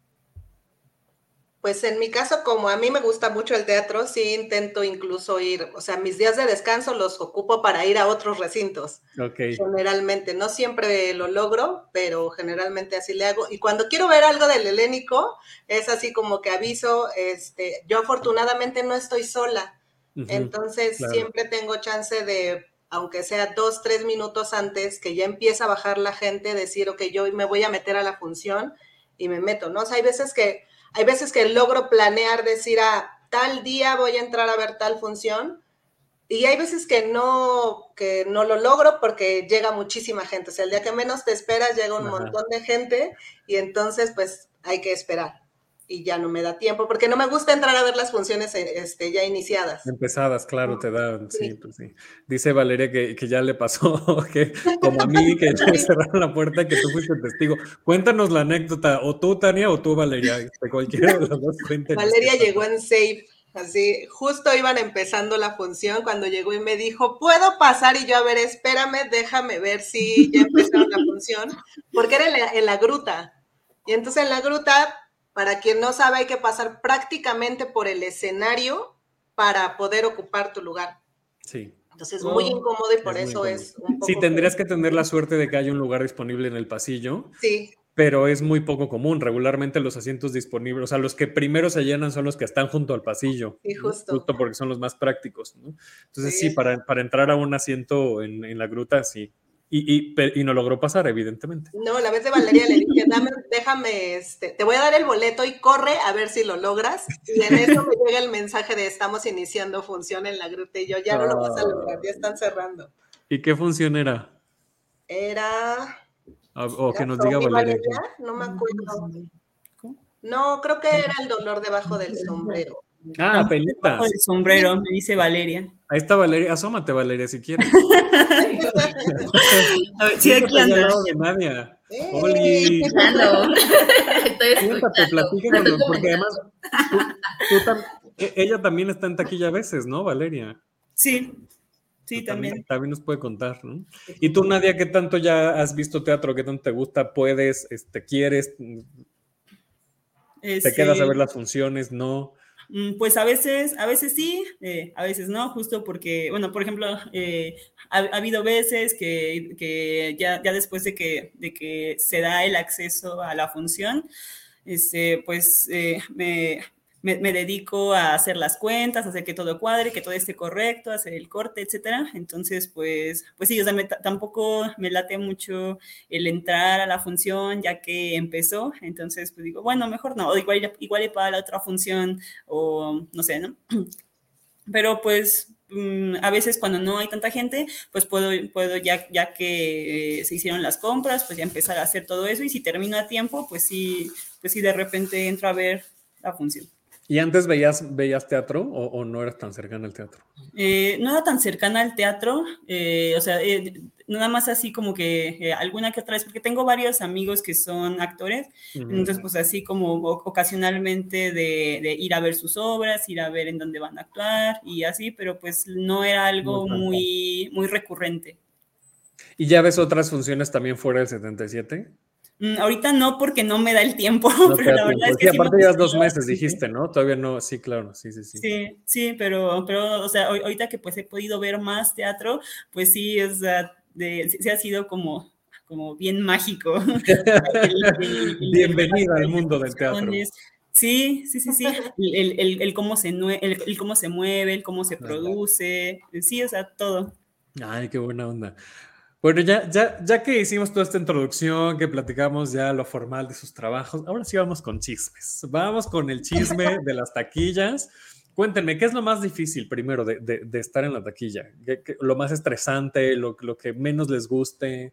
Speaker 5: Pues en mi caso, como a mí me gusta mucho el teatro, sí intento incluso ir, o sea, mis días de descanso los ocupo para ir a otros recintos.
Speaker 3: Okay.
Speaker 5: Generalmente, no siempre lo logro, pero generalmente así le hago. Y cuando quiero ver algo del Helénico, es así como que aviso, este, yo afortunadamente no estoy sola, uh-huh, entonces claro. Siempre tengo chance de, aunque sea dos, tres minutos antes, que ya empieza a bajar la gente, decir, ok, yo me voy a meter a la función y me meto, ¿no? O sea, hay veces que, hay veces que logro planear, decir, ah, tal día voy a entrar a ver tal función, y hay veces que no, que no lo logro porque llega muchísima gente. O sea, el día que menos te esperas llega un Ajá. montón de gente, y entonces, pues, hay que esperar. Y ya no me da tiempo, porque no me gusta entrar a ver las funciones este, ya iniciadas.
Speaker 3: Empezadas, claro, te dan, sí, sí, pues sí. Dice Valeria que, que ya le pasó, que como a mí, que le cerraron la puerta y que tú fuiste testigo. Cuéntanos la anécdota, o tú, Tania, o tú, Valeria, de cualquiera de las dos cuéntenos.
Speaker 5: Valeria llegó en safe, así, justo iban empezando la función cuando llegó y me dijo, ¿puedo pasar? Y yo, a ver, espérame, déjame ver si ya empezaron la función, porque era en la, en la gruta. Y entonces en la gruta... Para quien no sabe, hay que pasar prácticamente por el escenario para poder ocupar tu lugar.
Speaker 3: Sí.
Speaker 5: Entonces es oh, muy incómodo y por es eso es un poco...
Speaker 3: Sí, tendrías que tener la suerte de que haya un lugar disponible en el pasillo.
Speaker 5: Sí.
Speaker 3: Pero es muy poco común. Regularmente los asientos disponibles, o sea, los que primero se llenan son los que están junto al pasillo.
Speaker 5: Sí, justo.
Speaker 3: ¿no? Justo porque son los más prácticos, ¿no? Entonces sí, sí para, para entrar a un asiento en, en la gruta, sí. Y, y, y no logró pasar, evidentemente.
Speaker 5: No, la vez de Valeria le dije, Dame, déjame, este, te voy a dar el boleto y corre a ver si lo logras. Y en eso me llega el mensaje de estamos iniciando función en la gruta y yo, ya no lo vas a lograr, ya están cerrando.
Speaker 3: ¿Y qué función era?
Speaker 5: Era...
Speaker 3: O, o que nos diga Valeria.
Speaker 5: Valeria. No me acuerdo. No, creo que era el dolor debajo del sombrero.
Speaker 3: Ah, pelita.
Speaker 4: Debajo del sombrero, me dice Valeria.
Speaker 3: Ahí está Valeria, asómate Valeria si quieres.
Speaker 4: A ver, sí, aquí anda.
Speaker 3: de Nadia. Oli.
Speaker 6: Claro. Estoy
Speaker 3: Siéntate, platícanos, porque además tú, tú tam- ella también está en taquilla a veces, ¿no, Valeria?
Speaker 4: Sí. Sí,
Speaker 3: también,
Speaker 4: también.
Speaker 3: también nos puede contar, ¿no? Y tú, Nadia, ¿qué tanto ya has visto teatro? ¿Qué tanto te gusta? ¿Puedes? Este, ¿quieres? ¿Te quedas a ver las funciones? ¿No?
Speaker 4: Pues a veces, a veces sí, eh, a veces no, justo porque, bueno, por ejemplo, eh, ha, ha habido veces que, que ya, ya después de que, de que se da el acceso a la función, este, pues eh, me, me, me dedico a hacer las cuentas, a hacer que todo cuadre, que todo esté correcto, hacer el corte, etcétera. Entonces, pues, pues sí, o sea, me, tampoco me late mucho el entrar a la función ya que empezó. Entonces, pues digo, bueno, mejor no, o igual, igual y para la otra función, o no sé, ¿no? Pero pues a veces cuando no hay tanta gente, pues puedo, puedo ya, ya que eh, se hicieron las compras, pues ya empezar a hacer todo eso, y si termino a tiempo, pues sí, pues sí de repente entro a ver la función.
Speaker 3: ¿Y antes veías, veías teatro o, o no eras tan cercana al teatro?
Speaker 4: Eh, no era tan cercana al teatro, eh, o sea, eh, nada más así como que eh, alguna que otra vez, porque tengo varios amigos que son actores, uh-huh. Entonces pues así como ocasionalmente de, de ir a ver sus obras, ir a ver en dónde van a actuar y así, pero pues no era algo no muy, muy recurrente.
Speaker 3: ¿Y ya ves otras funciones también fuera del setenta y siete?
Speaker 4: Mm, ahorita no, porque no me da el tiempo,
Speaker 3: no
Speaker 4: pero la
Speaker 3: tiempo.
Speaker 4: verdad es que
Speaker 3: sí,
Speaker 4: sí
Speaker 3: aparte
Speaker 4: me
Speaker 3: llevas dos meses, dijiste, ¿no? Todavía no, sí, claro, sí, sí, sí.
Speaker 4: Sí, sí, pero, pero, o sea, ahorita que pues he podido ver más teatro, pues sí, o sea, de, sí ha sido como, como bien mágico. el, el, el,
Speaker 3: Bienvenida al mundo del teatro.
Speaker 4: Sí, sí, sí, sí. El, el, el, cómo se el, el cómo se mueve, el cómo se produce, sí, o sea, todo.
Speaker 3: Ay, qué buena onda. Bueno, ya, ya, ya que hicimos toda esta introducción, que platicamos ya lo formal de sus trabajos, ahora sí vamos con chismes. Vamos con el chisme de las taquillas. Cuéntenme, ¿qué es lo más difícil primero de, de, de estar en la taquilla? ¿Qué, qué, lo más estresante, lo, lo que menos les guste?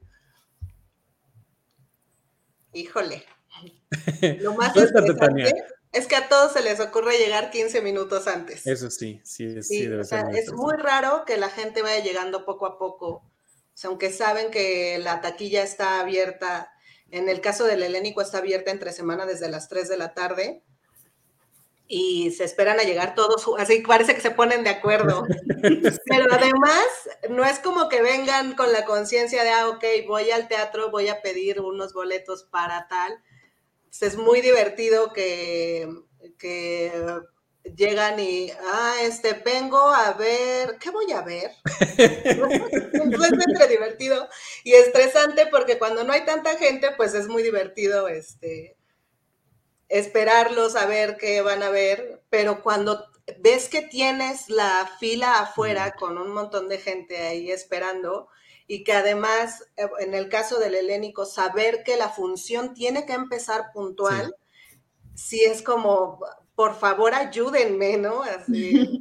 Speaker 5: Híjole. Lo más estresante es que a todos se les ocurre llegar quince minutos antes.
Speaker 3: Eso sí, sí, sí,
Speaker 5: sí
Speaker 3: debe
Speaker 5: o sea,
Speaker 3: ser muy
Speaker 5: es muy raro que la gente vaya llegando poco a poco. O sea, aunque saben que la taquilla está abierta, en el caso del Helénico está abierta entre semana desde las tres de la tarde, y se esperan a llegar todos, así parece que se ponen de acuerdo. Pero además, no es como que vengan con la conciencia de, ah, ok, voy al teatro, voy a pedir unos boletos para tal. Pues es muy divertido que, que llegan y, ah, este, vengo a ver, ¿qué voy a ver? Es entre divertido y estresante, porque cuando no hay tanta gente, pues es muy divertido, este, esperarlos a ver qué van a ver, pero cuando ves que tienes la fila afuera con un montón de gente ahí esperando, y que además, en el caso del Helénico, saber que la función tiene que empezar puntual, sí, sí es como, por favor, ayúdenme, ¿no? Así,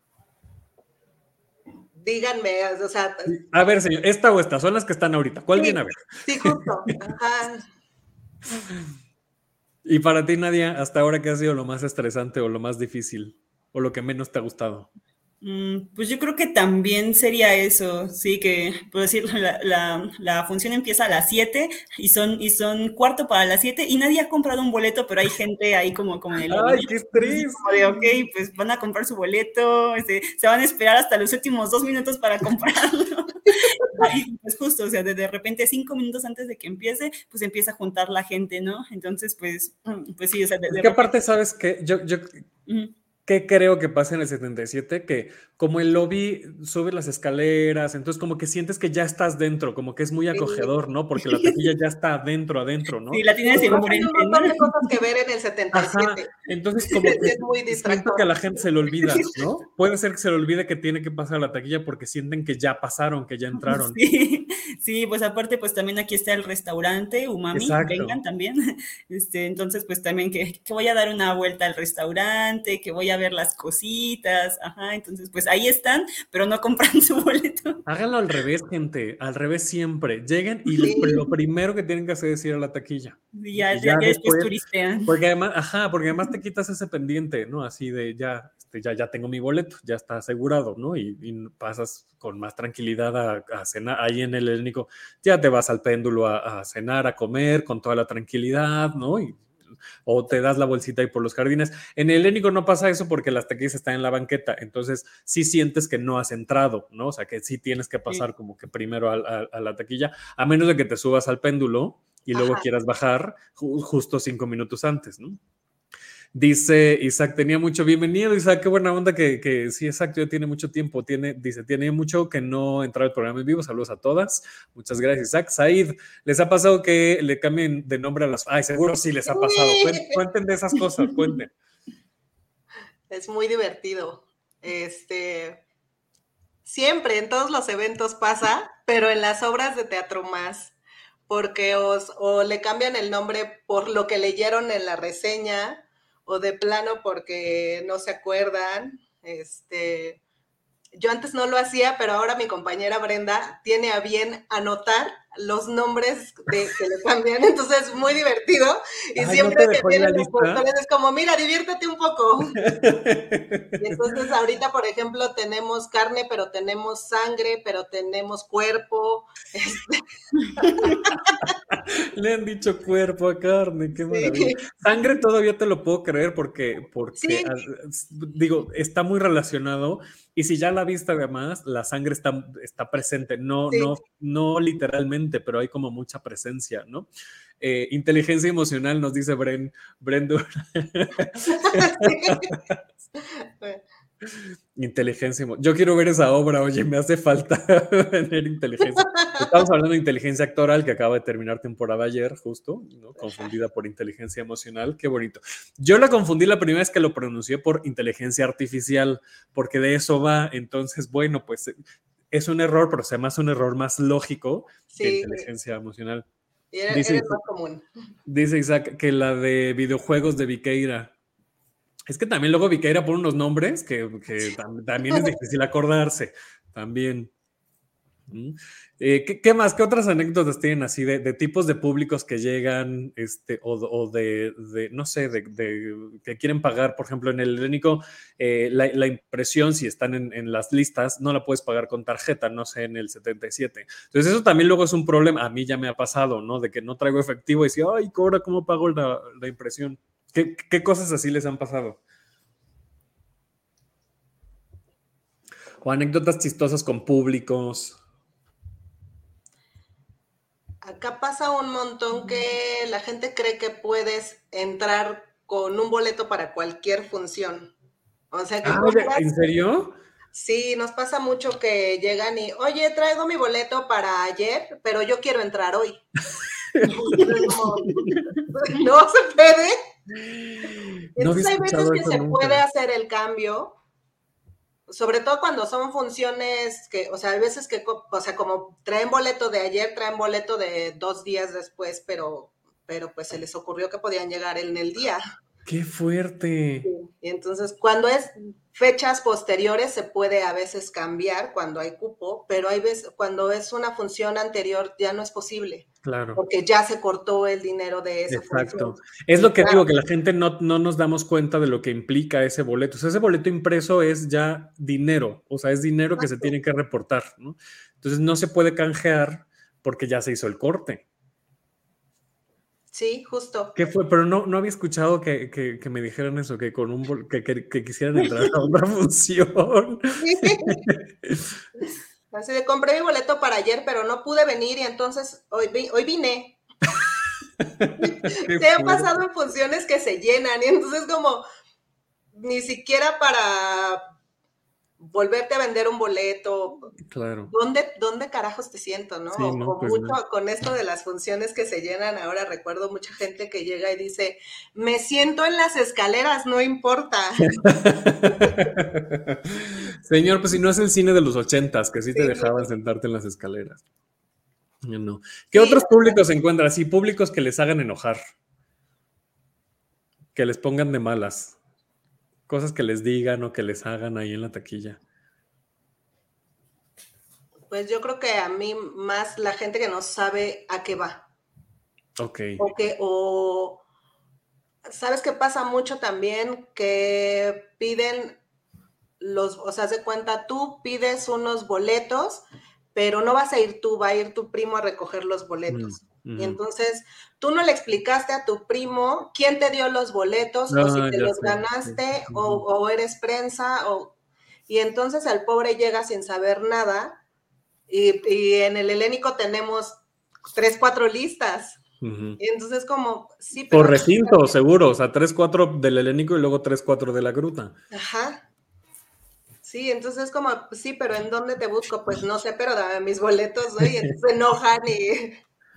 Speaker 5: díganme, o sea...
Speaker 3: A ver, señor, ¿esta o esta? Son las que están ahorita. ¿Cuál
Speaker 5: sí,
Speaker 3: viene a ver?
Speaker 5: Sí, justo. Ajá.
Speaker 3: Y para ti, Nadia, hasta ahora, ¿qué ha sido lo más estresante o lo más difícil? ¿O lo que menos te ha gustado?
Speaker 4: Mm, pues yo creo que también sería eso, sí, que, por decirlo, la, la, la función empieza a las siete y son, y son cuarto para las siete y nadie ha comprado un boleto, pero hay gente ahí como, como en el...
Speaker 3: ¡Ay, qué estrés!
Speaker 4: Como de, ok, pues van a comprar su boleto, este, se van a esperar hasta los últimos dos minutos para comprarlo. Y pues justo, o sea, de, de repente cinco minutos antes de que empiece, pues empieza a juntar la gente, ¿no? Entonces, pues, pues sí, o sea... De, de
Speaker 3: ¿Qué parte sabes que yo... yo...
Speaker 4: Uh-huh.
Speaker 3: ¿Qué creo que pasa en el setenta y siete? Que como el lobby sube las escaleras, entonces como que sientes que ya estás dentro, como que es muy acogedor, ¿no? Porque la taquilla ya está adentro, adentro, ¿no?
Speaker 4: Sí, la tienes enfrente.
Speaker 5: Hay un montón de cosas que ver en el setenta y siete.
Speaker 3: Ajá, entonces como que
Speaker 5: es muy
Speaker 3: siento que a la gente se le olvida, ¿no? Puede ser que se le olvide que tiene que pasar la taquilla porque sienten que ya pasaron, que ya entraron.
Speaker 4: Sí, sí, pues aparte, pues también aquí está el restaurante Umami,
Speaker 3: Exacto.
Speaker 4: Vengan también. Este, entonces, pues también que, que voy a dar una vuelta al restaurante, que voy a ver las cositas, ajá, entonces pues ahí están, pero no compran su boleto.
Speaker 3: Háganlo al revés, gente, al revés siempre. Lleguen y sí. Lo primero que tienen que hacer es ir a la taquilla.
Speaker 4: Y ya, y ya, ya, ya después, después turistean.
Speaker 3: Porque además, ajá, porque además te quitas ese pendiente, ¿no? Así de ya, este, ya, ya tengo mi boleto, ya está asegurado, ¿no? Y, y pasas con más tranquilidad a, a cenar, ahí en el Helénico, ya te vas al péndulo a, a cenar, a comer, con toda la tranquilidad, ¿no? Y o te das la bolsita ahí por los jardines. En el Helénico no pasa eso porque las taquillas están en la banqueta, entonces sí sientes que no has entrado, ¿no? O sea, que sí tienes que pasar sí. como que primero a, a, a la taquilla, a menos de que te subas al péndulo y luego Ajá. quieras bajar ju- justo cinco minutos antes, ¿no? Dice Isaac, tenía mucho, bienvenido Isaac, qué buena onda que, que sí, exacto, ya tiene mucho tiempo, tiene, dice, tiene mucho que no entrar al programa en vivo, saludos a todas, muchas gracias Isaac. Said, ¿les ha pasado que le cambien de nombre a las, ay, seguro sí les ha pasado, cuenten, cuenten de esas cosas, cuenten.
Speaker 5: Es muy divertido, este, siempre en todos los eventos pasa, pero en las obras de teatro más, porque os, o le cambian el nombre por lo que leyeron en la reseña, o de plano porque no se acuerdan. Este, yo antes no lo hacía, pero ahora mi compañera Brenda tiene a bien anotar los nombres de, que le cambian, entonces es muy divertido. Y Ay, siempre ¿no que vienen los productores es como, mira, diviértete un poco. Y entonces ahorita, por ejemplo, tenemos carne, pero tenemos sangre, pero tenemos cuerpo. Este...
Speaker 3: Le han dicho cuerpo a carne, qué maravilla. Sí. Sangre todavía te lo puedo creer porque, porque sí. digo, está muy relacionado y si ya la viste además, la sangre está, está presente, no, sí. no, no literalmente, pero hay como mucha presencia, ¿no? Eh, inteligencia emocional nos dice Bren, Bren Inteligencia. Yo quiero ver esa obra, oye, me hace falta tener inteligencia. Estamos hablando de inteligencia actoral que acaba de terminar temporada ayer, justo, ¿no? Confundida por inteligencia emocional, qué bonito. Yo la confundí la primera vez que lo pronuncié por inteligencia artificial, porque de eso va, entonces, bueno, pues es un error, pero se me hace un error más lógico sí. que inteligencia emocional.
Speaker 5: Y era, dice, era el más común.
Speaker 3: Dice Isaac que la de videojuegos de Viqueira. Es que también luego Viqueira pone unos nombres que, que también es difícil acordarse. También. Eh, ¿qué, ¿Qué más? ¿Qué otras anécdotas tienen así de, de tipos de públicos que llegan este, o, o de, de, no sé, de, de que quieren pagar? Por ejemplo, en el Helénico, eh, la, la impresión, si están en, en las listas, no la puedes pagar con tarjeta, no sé, en el setenta y siete. Entonces eso también luego es un problema. A mí ya me ha pasado, ¿no? De que no traigo efectivo y decía, ay, ¿ahora cómo pago la, la impresión? ¿Qué, ¿Qué cosas así les han pasado? O anécdotas chistosas con públicos.
Speaker 5: Acá pasa un montón que la gente cree que puedes entrar con un boleto para cualquier función. O sea que
Speaker 3: ah, compras... ¿En serio?
Speaker 5: Sí, nos pasa mucho que llegan y, oye, traigo mi boleto para ayer, pero yo quiero entrar hoy. No se puede. Entonces no hay veces que se nunca. puede hacer el cambio, sobre todo cuando son funciones que, o sea, hay veces que, o sea, como traen boleto de ayer, traen boleto de dos días después, pero, pero pues se les ocurrió que podían llegar en el día.
Speaker 3: ¡Qué fuerte!
Speaker 5: Sí. Y entonces, cuando es fechas posteriores, se puede a veces cambiar cuando hay cupo, pero hay veces, cuando es una función anterior, ya no es posible.
Speaker 3: Claro.
Speaker 5: Porque ya se cortó el dinero de esa
Speaker 3: Exacto.
Speaker 5: función.
Speaker 3: Es lo que claro. digo, que la gente no, no nos damos cuenta de lo que implica ese boleto. O sea, ese boleto impreso es ya dinero, o sea, es dinero Exacto. que se tiene que reportar, ¿no? Entonces no se puede canjear porque ya se hizo el corte.
Speaker 5: Sí, justo.
Speaker 3: ¿Qué fue? Pero no, no había escuchado que, que, que me dijeran eso, que con un bol- que, que, que quisieran entrar a otra función.
Speaker 5: Así de, compré mi boleto para ayer, pero no pude venir y entonces hoy, hoy vine. Te ha pasado en funciones que se llenan y entonces como ni siquiera para volverte a vender un boleto.
Speaker 3: Claro.
Speaker 5: ¿Dónde, dónde carajos te siento, no?
Speaker 3: Sí, no
Speaker 5: con,
Speaker 3: pues
Speaker 5: mucho,
Speaker 3: no.
Speaker 5: con esto de las funciones que se llenan, ahora recuerdo mucha gente que llega y dice, me siento en las escaleras, no importa.
Speaker 3: Señor, pues si no es el cine de los ochentas, que sí, sí te dejaban no. sentarte en las escaleras. No. ¿Qué sí, otros públicos se encuentran? Sí, públicos que les hagan enojar. Que les pongan de malas. Cosas que les digan o que les hagan ahí en la taquilla.
Speaker 5: Pues yo creo que a mí más la gente que no sabe a qué va.
Speaker 3: Ok.
Speaker 5: O que, o, ¿sabes qué pasa mucho también? Que piden los, o sea, haz de cuenta, tú pides unos boletos, pero no vas a ir tú, va a ir tu primo a recoger los boletos. Uh-huh. Y entonces tú no le explicaste a tu primo quién te dio los boletos, no, o si te los sé. ganaste, uh-huh. o, o eres prensa, o... y entonces el pobre llega sin saber nada, y, y en el helénico tenemos tres, cuatro listas. Uh-huh. Y entonces como, sí,
Speaker 3: pero... Por recinto, no, seguro, o sea, tres, cuatro del helénico y luego tres, cuatro de la gruta.
Speaker 5: Ajá. Sí, entonces es como, sí, pero ¿en dónde te busco? Pues no sé, pero dame mis boletos, ¿no? Y entonces se enojan y...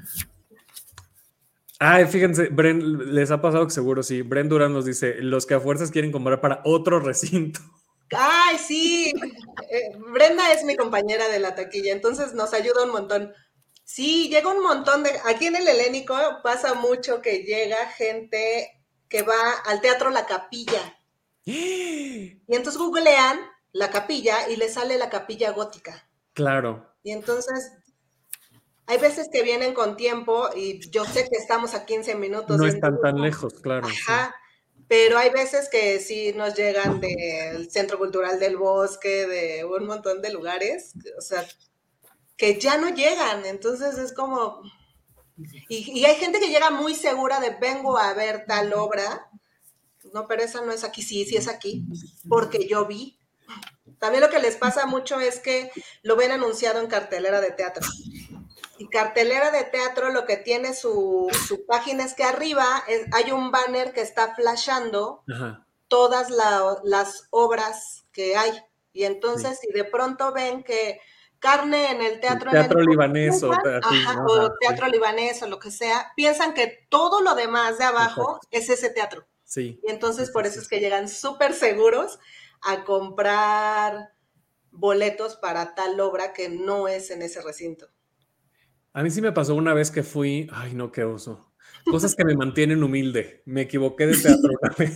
Speaker 3: Ay, fíjense, Bren, les ha pasado que seguro sí. Bren Durán nos dice, los que a fuerzas quieren comprar para otro recinto.
Speaker 5: Ay, sí. Eh, Brenda es mi compañera de la taquilla, entonces nos ayuda un montón. Sí, llega un montón de... Aquí en el helénico pasa mucho que llega gente que va al Teatro La Capilla. Y entonces googlean la capilla y le sale la capilla gótica.
Speaker 3: Claro.
Speaker 5: Y entonces... Hay veces que vienen con tiempo y yo sé que estamos a quince minutos.
Speaker 3: No están tan lejos, claro.
Speaker 5: Ajá, sí. Pero hay veces que sí nos llegan del Centro Cultural del Bosque, de un montón de lugares, o sea, que ya no llegan. Entonces es como... Y, y hay gente que llega muy segura de vengo a ver tal obra. No, pero esa no es aquí. Sí, sí es aquí, porque yo vi. También lo que les pasa mucho es que lo ven anunciado en cartelera de teatro. Y cartelera de teatro lo que tiene su, su página es que arriba es, hay un banner que está flashando Ajá. todas la, las obras que hay. Y entonces sí. si de pronto ven que carne en el teatro...
Speaker 3: El teatro
Speaker 5: en el
Speaker 3: libanés o,
Speaker 5: ajá, ajá, o teatro sí. libanés o lo que sea, piensan que todo lo demás de abajo Exacto. es ese teatro.
Speaker 3: Sí.
Speaker 5: Y entonces
Speaker 3: sí,
Speaker 5: por
Speaker 3: sí,
Speaker 5: eso
Speaker 3: sí.
Speaker 5: es que llegan súper seguros a comprar boletos para tal obra que no es en ese recinto.
Speaker 3: A mí sí me pasó una vez que fui, ay no, qué oso. Cosas que me mantienen humilde. Me equivoqué de teatro una vez.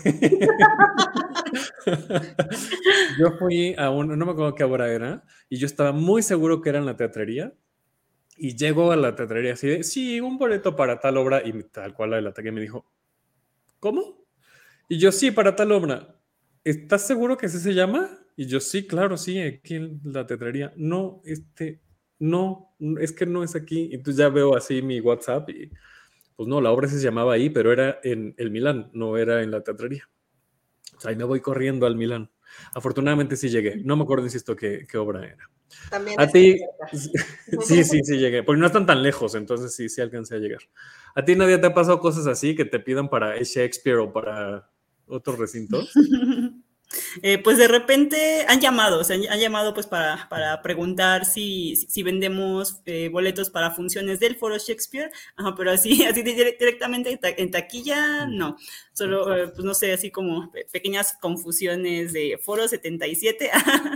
Speaker 3: Yo fui a un, no me acuerdo qué obra era, y yo estaba muy seguro que era en la teatrería. Y llego a la teatrería así de, sí, un boleto para tal obra. Y tal cual la de la taquilla me dijo, ¿cómo? Y yo, sí, para tal obra. ¿Estás seguro que así se llama? Y yo, sí, claro, sí, aquí en la teatrería. No, este... No, es que no es aquí. Entonces ya veo así mi WhatsApp y pues no, la obra se llamaba ahí, pero era en el Milán, no era en la teatrería. O sea, ahí me voy corriendo al Milán. Afortunadamente sí llegué. No me acuerdo, insisto, qué, qué obra era.
Speaker 5: También
Speaker 3: a ti, sí, sí, sí llegué. Porque no están tan lejos, entonces sí, sí alcancé a llegar. ¿A ti, Nadia, te ha pasado cosas así que te pidan para Shakespeare o para otros recintos?
Speaker 4: Eh, pues de repente han llamado, o sea, han llamado pues para, para preguntar si, si vendemos eh, boletos para funciones del Foro Shakespeare, ajá, pero así, así directamente en taquilla, no. Solo, eh, pues no sé, así como pequeñas confusiones de Foro setenta y siete,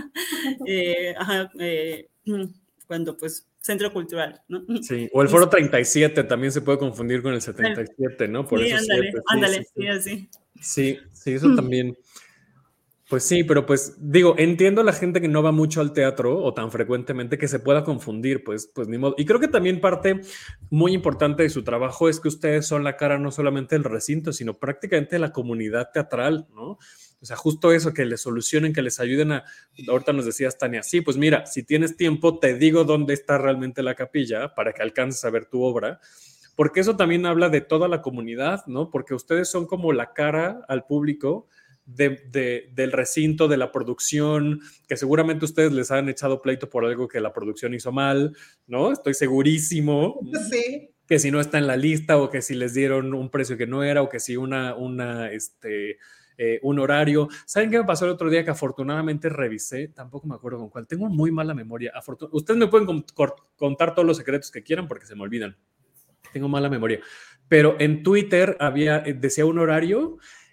Speaker 4: eh, ajá, eh, cuando pues Centro Cultural, ¿no?
Speaker 3: Sí, o el Foro treinta y siete también se puede confundir con el setenta y siete, ¿no? Por
Speaker 4: sí,
Speaker 3: eso
Speaker 4: ándale,
Speaker 3: siete, sí,
Speaker 4: ándale,
Speaker 3: sí,
Speaker 4: sí, así.
Speaker 3: Sí, sí, eso también. Pues sí, pero pues digo, entiendo a la gente que no va mucho al teatro o tan frecuentemente que se pueda confundir, pues, pues ni modo. Y creo que también parte muy importante de su trabajo es que ustedes son la cara no solamente del recinto, sino prácticamente de la comunidad teatral, ¿no? O sea, justo eso, que les solucionen, que les ayuden a... Ahorita nos decías, Tania, sí, pues mira, si tienes tiempo, te digo dónde está realmente la capilla para que alcances a ver tu obra, porque eso también habla de toda la comunidad, ¿no? Porque ustedes son como la cara al público De, de, del recinto, de la producción, que seguramente ustedes les han echado pleito por algo que la producción hizo mal, ¿no? Estoy segurísimo
Speaker 5: sí.
Speaker 3: que si no está en la lista o que si les dieron un precio que no era o que si una, una este, eh, un horario. ¿Saben qué me pasó el otro día? Que afortunadamente revisé, tampoco me acuerdo con cuál, tengo muy mala memoria. Afortun- ustedes me pueden con- contar todos los secretos que quieran porque se me olvidan. Tengo mala memoria. Pero en Twitter había, decía un horario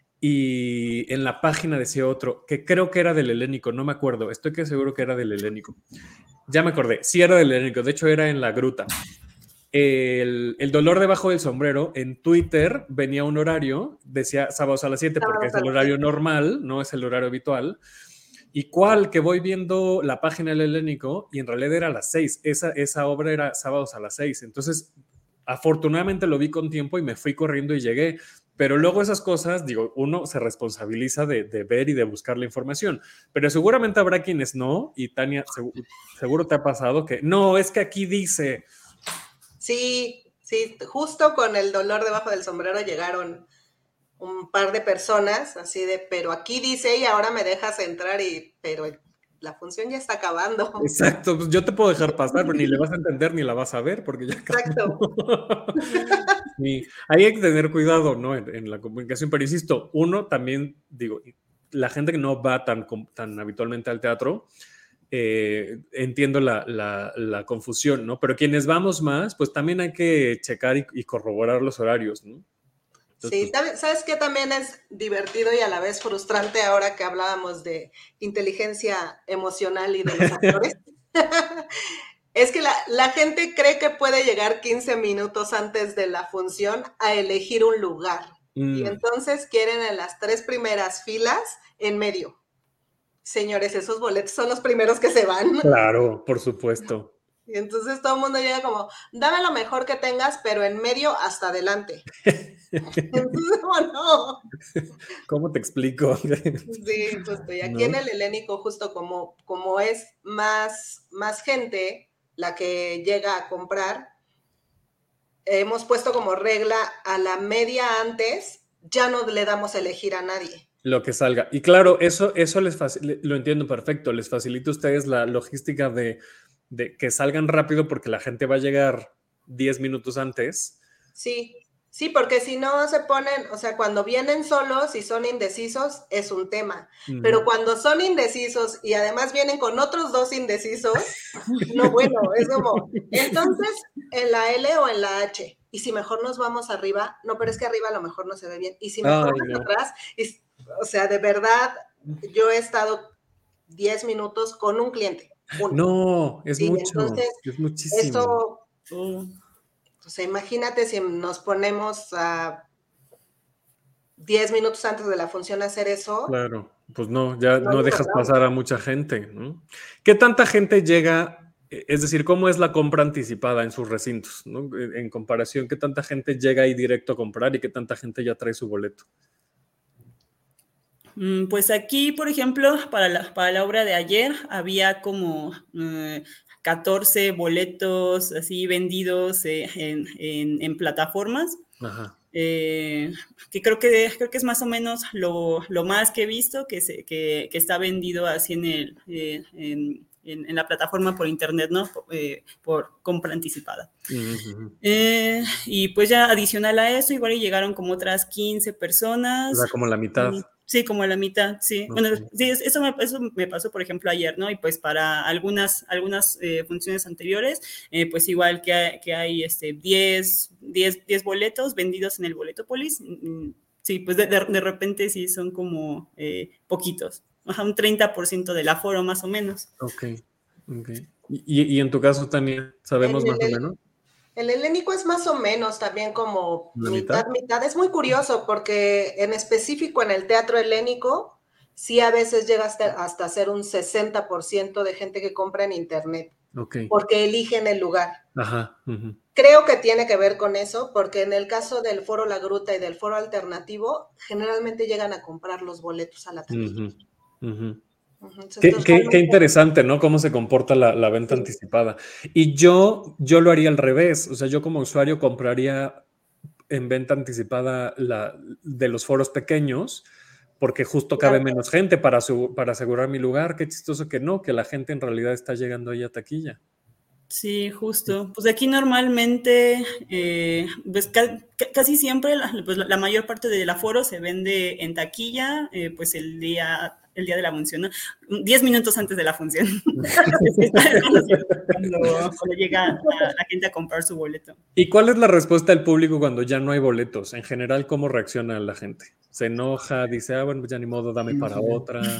Speaker 3: y en la página decía otro, que creo que era del helénico, no me acuerdo, estoy que seguro que era del helénico. Ya me acordé, sí era del helénico, de hecho era en la gruta. El, el dolor debajo del sombrero, en Twitter venía un horario, decía sábados a las siete porque es el horario normal, no es el horario habitual. Y cuál que voy viendo la página del helénico y en realidad era a las seis, esa, esa obra era sábados a las seis, entonces afortunadamente lo vi con tiempo y me fui corriendo y llegué. Pero luego esas cosas, digo, uno se responsabiliza de, de ver y de buscar la información, pero seguramente habrá quienes no, y Tania, seguro, seguro te ha pasado que, no, es que aquí dice...
Speaker 5: Sí, Sí, justo con el dolor debajo del sombrero llegaron un par de personas, así de, pero aquí dice y ahora me dejas entrar, y pero la función ya está acabando.
Speaker 3: Exacto, pues yo te puedo dejar pasar, pero ni le vas a entender ni la vas a ver porque ya acabó.
Speaker 5: Exacto.
Speaker 3: Sí, ahí hay que tener cuidado, ¿no? En, en la comunicación, pero insisto, uno también, digo, la gente que no va tan, tan habitualmente al teatro, eh, entiendo la, la, la confusión, ¿no? Pero quienes vamos más, pues también hay que checar y, y corroborar los horarios, ¿no? Entonces,
Speaker 5: sí,
Speaker 3: pues,
Speaker 5: ¿sabes qué también es divertido y a la vez frustrante ahora que hablábamos de inteligencia emocional y de los actores? Es que la, la gente cree que puede llegar quince minutos antes de la función a elegir un lugar. Mm. Y entonces quieren en las tres primeras filas en medio. Señores, esos boletos son los primeros que se van.
Speaker 3: Claro, por supuesto.
Speaker 5: Y entonces todo el mundo llega como, dame lo mejor que tengas, pero en medio hasta adelante. Entonces, bueno.
Speaker 3: ¿Cómo te explico?
Speaker 5: Sí, justo. Y aquí ¿no? En el Helénico, justo como, como es más, más gente la que llega a comprar, hemos puesto como regla a la media antes, ya no le damos a elegir a nadie.
Speaker 3: Lo que salga. Y claro, eso, eso les facil- lo entiendo perfecto, les facilita a ustedes la logística de, de que salgan rápido porque la gente va a llegar diez minutos antes.
Speaker 5: Sí, sí, porque si no se ponen, o sea, cuando vienen solos y son indecisos, es un tema. Uh-huh. Pero cuando son indecisos y además vienen con otros dos indecisos, no, bueno, es como, entonces, en la L o en la H. Y si mejor nos vamos arriba, no, pero es que arriba a lo mejor no se ve bien. Y si mejor Ay, no. atrás, y, o sea, de verdad, yo he estado diez minutos con un cliente. Uno.
Speaker 3: No, es
Speaker 5: sí,
Speaker 3: mucho,
Speaker 5: entonces,
Speaker 3: es muchísimo.
Speaker 5: Esto, uh, o sea, imagínate si nos ponemos a diez minutos antes de la función a hacer eso.
Speaker 3: Claro, pues no, ya no, no dejas pasar a mucha gente, ¿no? ¿Qué tanta gente llega? Es decir, ¿cómo es la compra anticipada en sus recintos, ¿no? En comparación, ¿qué tanta gente llega ahí directo a comprar y qué tanta gente ya trae su boleto?
Speaker 4: Pues aquí, por ejemplo, para la, para la obra de ayer había como eh, catorce boletos así vendidos eh, en, en, en plataformas. Ajá. Eh, que creo que creo que es más o menos lo, lo más que he visto que, se, que, que está vendido así en el eh, en, en, en la plataforma por internet, ¿no? Eh, por compra anticipada. Uh-huh. Eh, y pues ya adicional a eso, igual llegaron como otras quince personas.
Speaker 3: O sea, como la mitad.
Speaker 4: Sí, como la mitad, sí. Okay. Bueno, sí, eso me, eso me pasó, por ejemplo, ayer, ¿no? Y pues para algunas, algunas eh, funciones anteriores, eh, pues igual que hay, que hay este, diez, diez, diez boletos vendidos en el Boletopolis. Sí, pues de, de, de repente sí son como eh, poquitos. Ajá, un treinta por ciento del aforo más o menos.
Speaker 3: Ok, ok. ¿Y, y en tu caso también sabemos
Speaker 5: el,
Speaker 3: más
Speaker 5: el,
Speaker 3: o menos?
Speaker 5: El helénico es más o menos también como mitad, mitad, mitad. Es muy curioso porque en específico en el teatro helénico, sí a veces llega hasta, hasta ser un sesenta por ciento de gente que compra en internet.
Speaker 3: Okay.
Speaker 5: Porque eligen el lugar.
Speaker 3: Ajá. Uh-huh.
Speaker 5: Creo que tiene que ver con eso, porque en el caso del Foro La Gruta y del Foro Alternativo, generalmente llegan a comprar los boletos a la taquilla.
Speaker 3: Uh-huh. Uh-huh. Entonces, qué, qué, qué interesante, ¿no? Cómo se comporta la, la venta sí. anticipada. Y yo, yo lo haría al revés. O sea, yo como usuario compraría en venta anticipada la, de los foros pequeños, porque justo cabe claro. menos gente para, su, para asegurar mi lugar. Qué chistoso que no, que la gente en realidad está llegando ahí a taquilla.
Speaker 4: Sí, justo. Pues aquí normalmente, eh, pues ca casi siempre, la, pues la mayor parte del aforo se vende en taquilla, eh, pues el día, el día de la función, ¿no? Diez minutos antes de la función. cuando, cuando llega la, la gente a comprar su boleto.
Speaker 3: ¿Y cuál es la respuesta del público cuando ya no hay boletos? En general, ¿cómo reacciona la gente? ¿Se enoja? ¿Dice, ah, bueno, pues ya ni modo, dame para otra?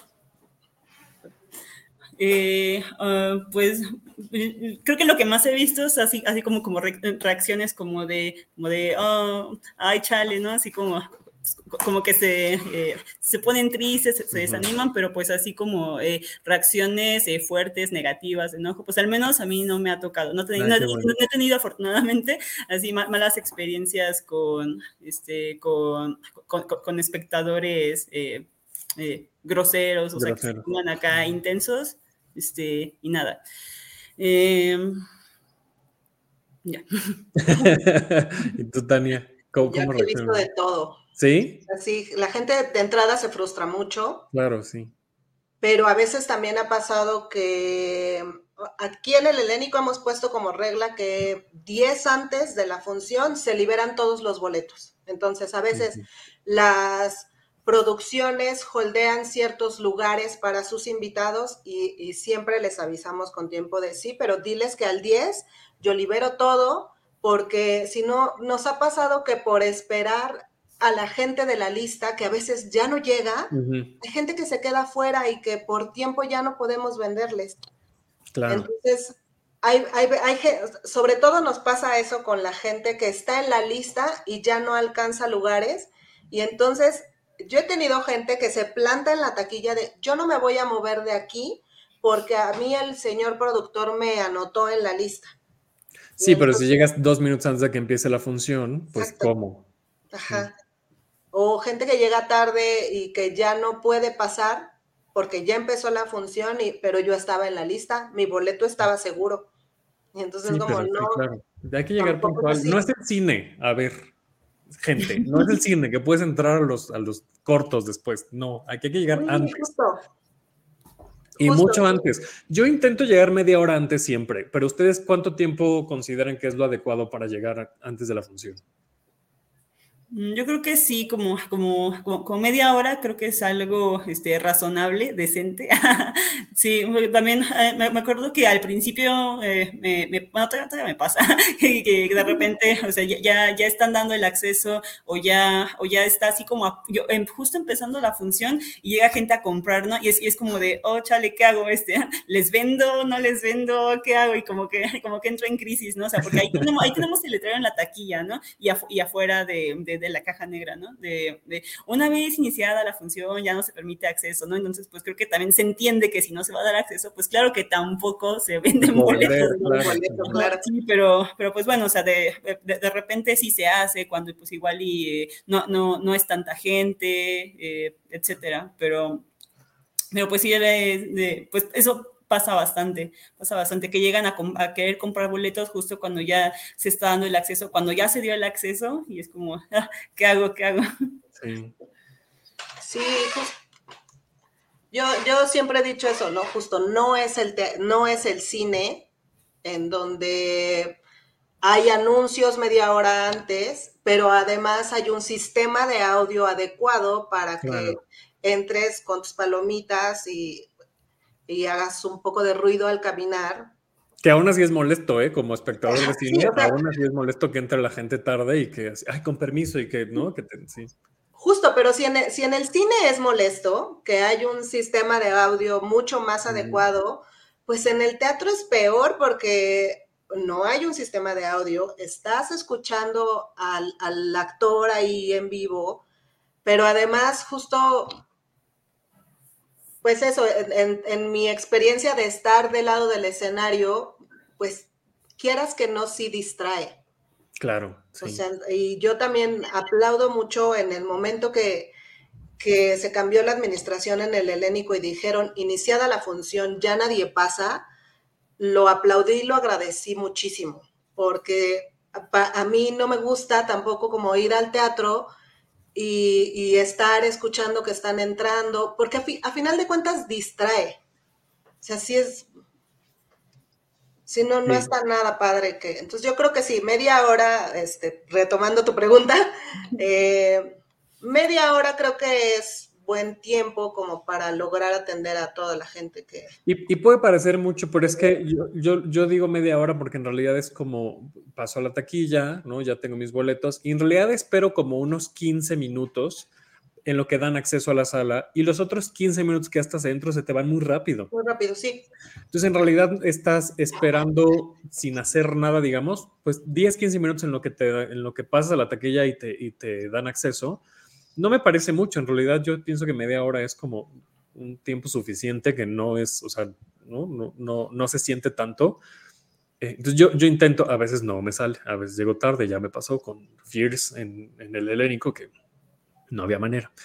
Speaker 4: Eh, uh, pues creo que lo que más he visto es así, así como, como re reacciones como de, como de oh, ay, chale, ¿no? Así como, como que se, eh, se ponen tristes, se, se desaniman, pero pues así como eh, reacciones eh, fuertes, negativas, enojo, pues al menos a mí no me ha tocado. No, ten, ay, no, bueno. no he tenido afortunadamente así mal, malas experiencias con, este, con, con, con espectadores eh, eh, groseros, o Grosero. sea, que se pongan acá intensos. Este, y nada. Eh, Ya.
Speaker 3: ¿Y tú, Tania? ¿Cómo,
Speaker 5: Ya
Speaker 3: cómo
Speaker 5: que he visto
Speaker 3: reaccionas?
Speaker 5: de todo.
Speaker 3: ¿Sí?
Speaker 5: Así, la gente de entrada se frustra mucho,
Speaker 3: Claro, sí.
Speaker 5: pero a veces también ha pasado que aquí en el Helénico hemos puesto como regla que diez antes de la función se liberan todos los boletos. Entonces, a veces
Speaker 3: Ujú.
Speaker 5: las producciones holdean ciertos lugares para sus invitados y, y siempre les avisamos con tiempo de sí, pero diles que al diez yo libero todo, porque si no, nos ha pasado que por esperar a la gente de la lista, que a veces ya no llega,
Speaker 3: Ujú.
Speaker 5: hay gente que se queda fuera y que por tiempo ya no podemos venderles.
Speaker 3: Claro.
Speaker 5: Entonces, hay, hay, hay, sobre todo nos pasa eso con la gente que está en la lista y ya no alcanza lugares. Y entonces, yo he tenido gente que se planta en la taquilla de, yo no me voy a mover de aquí porque a mí el señor productor me anotó en la lista.
Speaker 3: Sí,
Speaker 5: Y
Speaker 3: pero
Speaker 5: entonces,
Speaker 3: si llegas dos minutos antes de que empiece la función, pues
Speaker 5: exacto.
Speaker 3: ¿cómo?
Speaker 5: Ajá. O gente que llega tarde y que ya no puede pasar porque ya empezó la función, y, pero yo estaba en la lista, mi boleto estaba seguro. Y entonces
Speaker 3: Sí,
Speaker 5: como
Speaker 3: pero
Speaker 5: no,
Speaker 3: sí, claro. Hay que llegar
Speaker 5: tampoco es
Speaker 3: puntual.
Speaker 5: así.
Speaker 3: No es el cine, a ver, gente, no es el cine que puedes entrar a los, a los cortos después. No, aquí hay que llegar
Speaker 5: Sí,
Speaker 3: antes.
Speaker 5: justo.
Speaker 3: Y
Speaker 5: Justo.
Speaker 3: mucho antes. Yo intento llegar media hora antes siempre, pero ¿ustedes cuánto tiempo consideran que es lo adecuado para llegar a- antes de la función?
Speaker 4: Yo creo que sí, como, como, como, como media hora, creo que es algo este, razonable, decente. Sí, también eh, me, me acuerdo que al principio, eh, me, me, bueno, todavía, todavía me pasa, que, que de repente, o sea, ya, ya están dando el acceso o ya, o ya está así como, a, yo, em, justo empezando la función y llega gente a comprar, ¿no? Y es, y es como de, oh, chale, ¿qué hago? Este, ¿les vendo? ¿No les vendo? ¿Qué hago? Y como que, como que entro en crisis, ¿no? O sea, porque ahí tenemos, ahí tenemos el letrero en la taquilla, ¿no? Y, afu y afuera de, de de la caja negra, ¿no? De, de una vez iniciada la función ya no se permite acceso, ¿no? Entonces, pues creo que también se entiende que si no se va a dar acceso, pues claro que tampoco se venden boletos.
Speaker 5: Vender, claro, boleto,
Speaker 4: ¿no?
Speaker 5: claro.
Speaker 4: Sí, pero, pero pues bueno, o sea, de, de, de repente sí se hace cuando pues igual y eh, no, no, no es tanta gente, eh, etcétera, pero, pero pues sí, de, de, pues eso pasa bastante, pasa bastante, que llegan a, a, querer comprar boletos justo cuando ya se está dando el acceso, cuando ya se dio el acceso, y es como, ah, ¿qué hago? ¿Qué hago?
Speaker 3: Sí.
Speaker 5: Sí, pues, yo, yo siempre he dicho eso, ¿no? Justo, no es el, te no es el cine en donde hay anuncios media hora antes, pero además hay un sistema de audio adecuado para que
Speaker 3: Claro.
Speaker 5: entres con tus palomitas y y hagas un poco de ruido al caminar.
Speaker 3: Que aún así es molesto, ¿eh? Como espectador de cine,
Speaker 5: sí, o sea,
Speaker 3: aún así es molesto que entre la gente tarde y que, ay, con permiso, y que, ¿no? Que te, sí.
Speaker 5: Justo, pero si en, el, si en el cine es molesto, que hay un sistema de audio mucho más mm. adecuado, pues en el teatro es peor porque no hay un sistema de audio, estás escuchando al, al actor ahí en vivo, pero además justo... Pues eso, en, en mi experiencia de estar del lado del escenario, pues quieras que no, sí distrae.
Speaker 3: Claro, sí.
Speaker 5: O sea, y yo también aplaudo mucho en el momento que, que se cambió la administración en el Helénico y dijeron, iniciada la función, ya nadie pasa, lo aplaudí y lo agradecí muchísimo, porque a, a mí no me gusta tampoco como ir al teatro Y, y estar escuchando que están entrando, porque a, fi, a final de cuentas distrae. O sea, sí es, sí no, no sí. está nada padre que, entonces yo creo que sí, media hora, este, retomando tu pregunta, eh, media hora creo que es buen tiempo como para lograr atender a toda la gente que...
Speaker 3: Y, y puede parecer mucho, pero es que yo, yo, yo digo media hora porque en realidad es como paso a la taquilla, ¿no? Ya tengo mis boletos y en realidad espero como unos quince minutos en lo que dan acceso a la sala y los otros quince minutos que estás adentro se te van muy rápido.
Speaker 5: Muy rápido, sí.
Speaker 3: Entonces en realidad estás esperando sin hacer nada, digamos, pues diez, quince minutos en lo que, te, en lo que pasas a la taquilla y te, y te dan acceso. No me parece mucho, en realidad yo pienso que media hora es como un tiempo suficiente que no es, o sea, no, no, no, no se siente tanto. Eh, entonces yo, yo intento, a veces no me sale, a veces llego tarde, ya me pasó con Fierce en, en el Helénico que no había manera.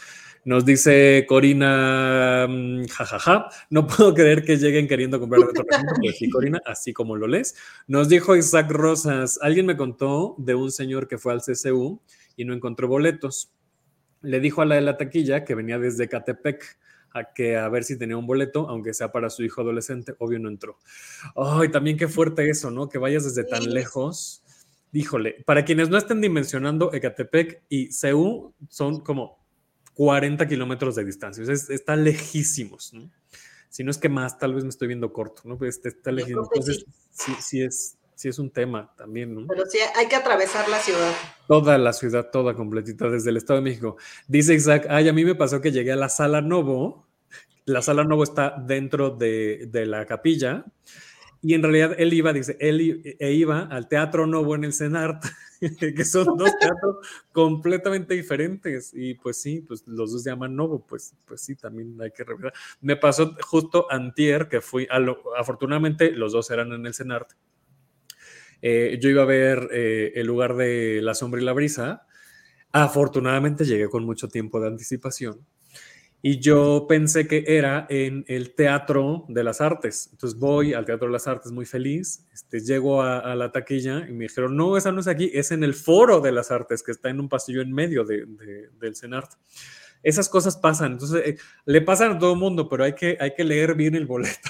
Speaker 3: Nos dice Corina, mm, jajaja, no puedo creer que lleguen queriendo comprar de otro recinto, pero sí, Corina, así como lo lees. Nos dijo Isaac Rosas, alguien me contó de un señor que fue al C C U y no encontró boletos. Le dijo a la de la taquilla que venía desde Catepec a que a ver si tenía un boleto, aunque sea para su hijo adolescente. Obvio no entró. Ay, también qué fuerte eso, ¿no? Que vayas desde tan lejos. Híjole, para quienes no estén dimensionando, Ecatepec y C U son como cuarenta kilómetros de distancia. O sea, es, está lejísimos, ¿no? Si no es que más, tal vez me estoy viendo corto, ¿no? Pues está lejísimos. Entonces, sí, sí, es, sí es un tema también, ¿no?
Speaker 5: Pero sí, hay que atravesar la ciudad.
Speaker 3: Toda la ciudad, toda completita, desde el Estado de México. Dice Isaac, ay, a mí me pasó que llegué a la Sala Novo. La Sala Novo está dentro de, de la capilla. Y en realidad él iba, dice, él e iba al Teatro Novo en el CENART, que son dos teatros completamente diferentes. Y pues sí, pues los dos se llaman Novo, pues, pues sí, también hay que revisar. Me pasó justo antier que fui, a lo, afortunadamente los dos eran en el CENART. Eh, yo iba a ver eh, El lugar de la sombra y la brisa. Afortunadamente llegué con mucho tiempo de anticipación. Y yo pensé que era en el Teatro de las Artes. Entonces voy al Teatro de las Artes muy feliz, este, llego a, a la taquilla y me dijeron, no, esa no es aquí, es en el Foro de las Artes, que está en un pasillo en medio de, de, del CENART. Esas cosas pasan, entonces eh, le pasan a todo el mundo, pero hay que, hay que leer bien el boleto.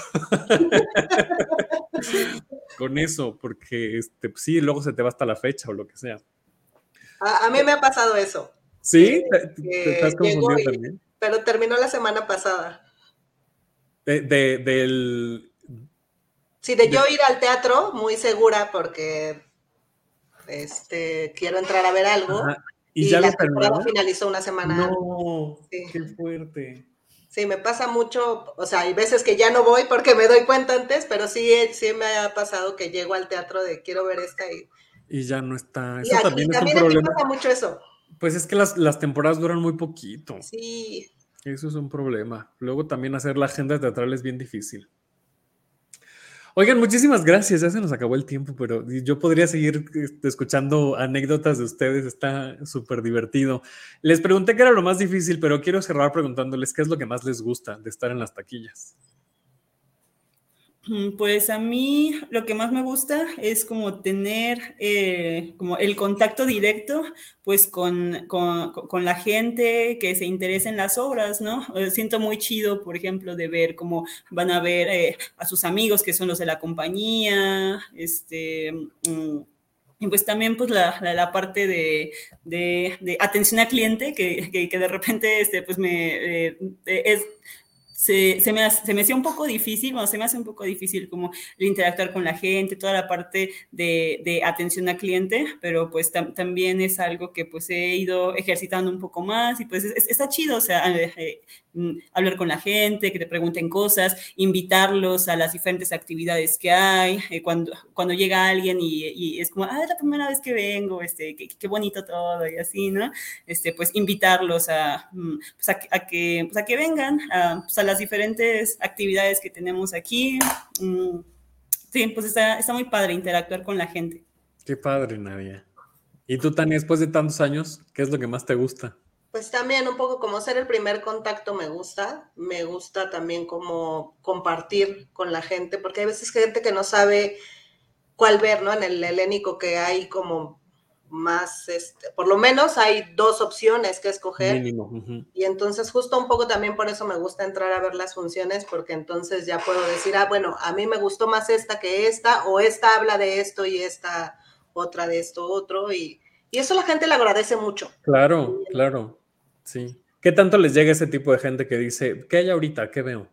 Speaker 3: Con eso, porque este, sí, luego se te va hasta la fecha o lo que sea.
Speaker 5: A, a mí me ha pasado eso.
Speaker 3: ¿Sí?
Speaker 5: Que,
Speaker 3: ¿Te,
Speaker 5: que
Speaker 3: te estás confundiendo
Speaker 5: y,
Speaker 3: también?
Speaker 5: Pero terminó la semana pasada.
Speaker 3: De, de, del...
Speaker 5: Sí, de, de yo ir al teatro muy segura porque este, quiero entrar a ver algo.
Speaker 3: Ajá. ¿Y,
Speaker 5: y
Speaker 3: ya
Speaker 5: la
Speaker 3: lo
Speaker 5: temporada
Speaker 3: terminó?
Speaker 5: Finalizó una semana
Speaker 3: No,
Speaker 5: antes. Sí.
Speaker 3: Qué fuerte.
Speaker 5: Sí, me pasa mucho, o sea, hay veces que ya no voy porque me doy cuenta antes, pero sí, sí me ha pasado que llego al teatro de quiero ver esta y...
Speaker 3: Y ya no está.
Speaker 5: Eso
Speaker 3: y aquí,
Speaker 5: también,
Speaker 3: es
Speaker 5: también
Speaker 3: un
Speaker 5: aquí
Speaker 3: problema.
Speaker 5: pasa mucho eso.
Speaker 3: Pues es que las, las temporadas duran muy poquito.
Speaker 5: Sí.
Speaker 3: Eso es un problema. Luego también hacer la agenda teatral es bien difícil. Oigan, muchísimas gracias. Ya se nos acabó el tiempo, pero yo podría seguir escuchando anécdotas de ustedes. Está súper divertido. Les pregunté qué era lo más difícil, pero quiero cerrar preguntándoles qué es lo que más les gusta de estar en las taquillas.
Speaker 4: Pues a mí lo que más me gusta es como tener eh, como el contacto directo pues con, con, con la gente que se interesa en las obras, ¿no? Siento muy chido, por ejemplo, de ver cómo van a ver eh, a sus amigos que son los de la compañía, este... Mmm, y pues también pues la, la, la parte de, de, de atención al cliente que, que, que de repente este, pues me eh, es... Se, se, me, se me hacía un poco difícil, bueno, se me hace un poco difícil como el interactuar con la gente, toda la parte de, de atención al cliente, pero pues tam, también es algo que pues he ido ejercitando un poco más y pues es, está chido, o sea, eh, hablar con la gente, que te pregunten cosas, invitarlos a las diferentes actividades que hay, eh, cuando, cuando llega alguien y, y es como, ah, es la primera vez que vengo, este, qué, qué bonito todo y así, ¿no? Este, pues invitarlos a, pues, a, a, que, pues, a que vengan a, pues, a las diferentes actividades que tenemos aquí. Sí, pues está, está muy padre interactuar con la gente.
Speaker 3: Qué padre, Nadia. ¿Y tú, Tania, después de tantos años, qué es lo que más te gusta?
Speaker 5: Pues también un poco como ser el primer contacto me gusta, me gusta también como compartir con la gente, porque hay veces gente que no sabe cuál ver, ¿no? En el helénico que hay como más, este, por lo menos hay dos opciones que escoger.
Speaker 3: Mínimo. Uh-huh.
Speaker 5: Y entonces justo un poco también por eso me gusta entrar a ver las funciones, porque entonces ya puedo decir, ah, bueno, a mí me gustó más esta que esta, o esta habla de esto y esta otra de esto otro, y, y eso la gente le agradece mucho.
Speaker 3: Claro, claro. Sí. ¿Qué tanto les llega ese tipo de gente que dice, ¿qué hay ahorita? ¿Qué veo?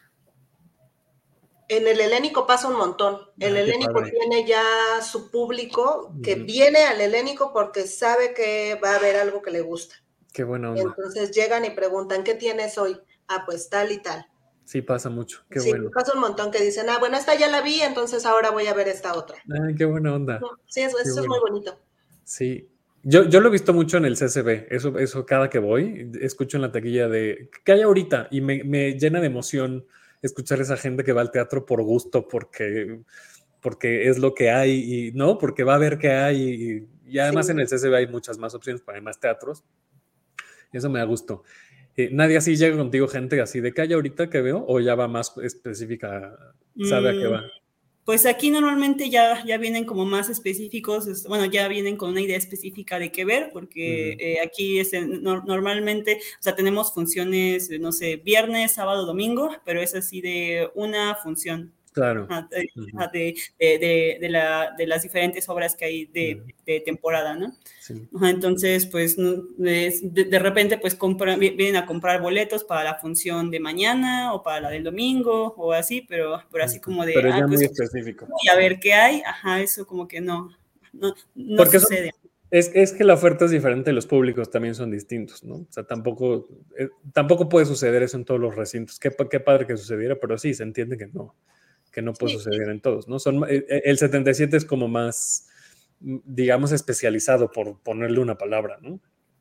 Speaker 5: En el helénico pasa un montón. El
Speaker 3: Ay,
Speaker 5: helénico tiene ya su público que uh-huh. viene al helénico porque sabe que va a haber algo que le gusta.
Speaker 3: Qué buena onda.
Speaker 5: Entonces llegan y preguntan, ¿qué tienes hoy? Ah, pues tal y tal.
Speaker 3: Sí, pasa mucho. Qué
Speaker 5: sí,
Speaker 3: bueno.
Speaker 5: Pasa un montón que dicen, ah, bueno, esta ya la vi, entonces ahora voy a ver esta otra.
Speaker 3: Ay, qué buena onda.
Speaker 5: Sí, eso, eso
Speaker 3: bueno.
Speaker 5: es muy bonito.
Speaker 3: Sí. Yo, yo lo he visto mucho en el C C B, eso, eso cada que voy, escucho en la taquilla de ¿qué hay ahorita? Y me, me llena de emoción escuchar a esa gente que va al teatro por gusto, porque, porque es lo que hay, y no, porque va a ver qué hay, y, y además sí. En el C C B hay muchas más opciones para más teatros, y eso me da gusto. Eh, Nadia, ¿sí llega contigo gente así de calle ahorita que veo o ya va más específica, sabe a qué va?
Speaker 4: Pues aquí normalmente ya, ya vienen como más específicos, bueno, ya vienen con una idea específica de qué ver, porque uh-huh. eh, aquí es, no, normalmente, o sea, tenemos funciones, no sé, viernes, sábado, domingo, pero es así de una función.
Speaker 3: Claro.
Speaker 4: De, uh-huh. de, de, de, de, la, de las diferentes obras que hay de, uh-huh. de temporada, ¿no? Sí. Entonces, pues, de, de repente, pues, compran, vienen a comprar boletos para la función de mañana o para la del domingo o así, pero, pero así como de...
Speaker 3: Pero ya
Speaker 4: ah,
Speaker 3: muy
Speaker 4: pues,
Speaker 3: específico.
Speaker 4: Y a ver qué hay, ajá, eso como que no, no, no
Speaker 3: Porque
Speaker 4: sucede.
Speaker 3: Eso, es, es que la oferta es diferente, los públicos también son distintos, ¿no? O sea, tampoco, eh, tampoco puede suceder eso en todos los recintos. Qué, qué padre que sucediera, pero sí, se entiende que no. que no puede sí. suceder en todos, ¿no? Son, el setenta y siete es como más, digamos, especializado, por ponerle una palabra, ¿no?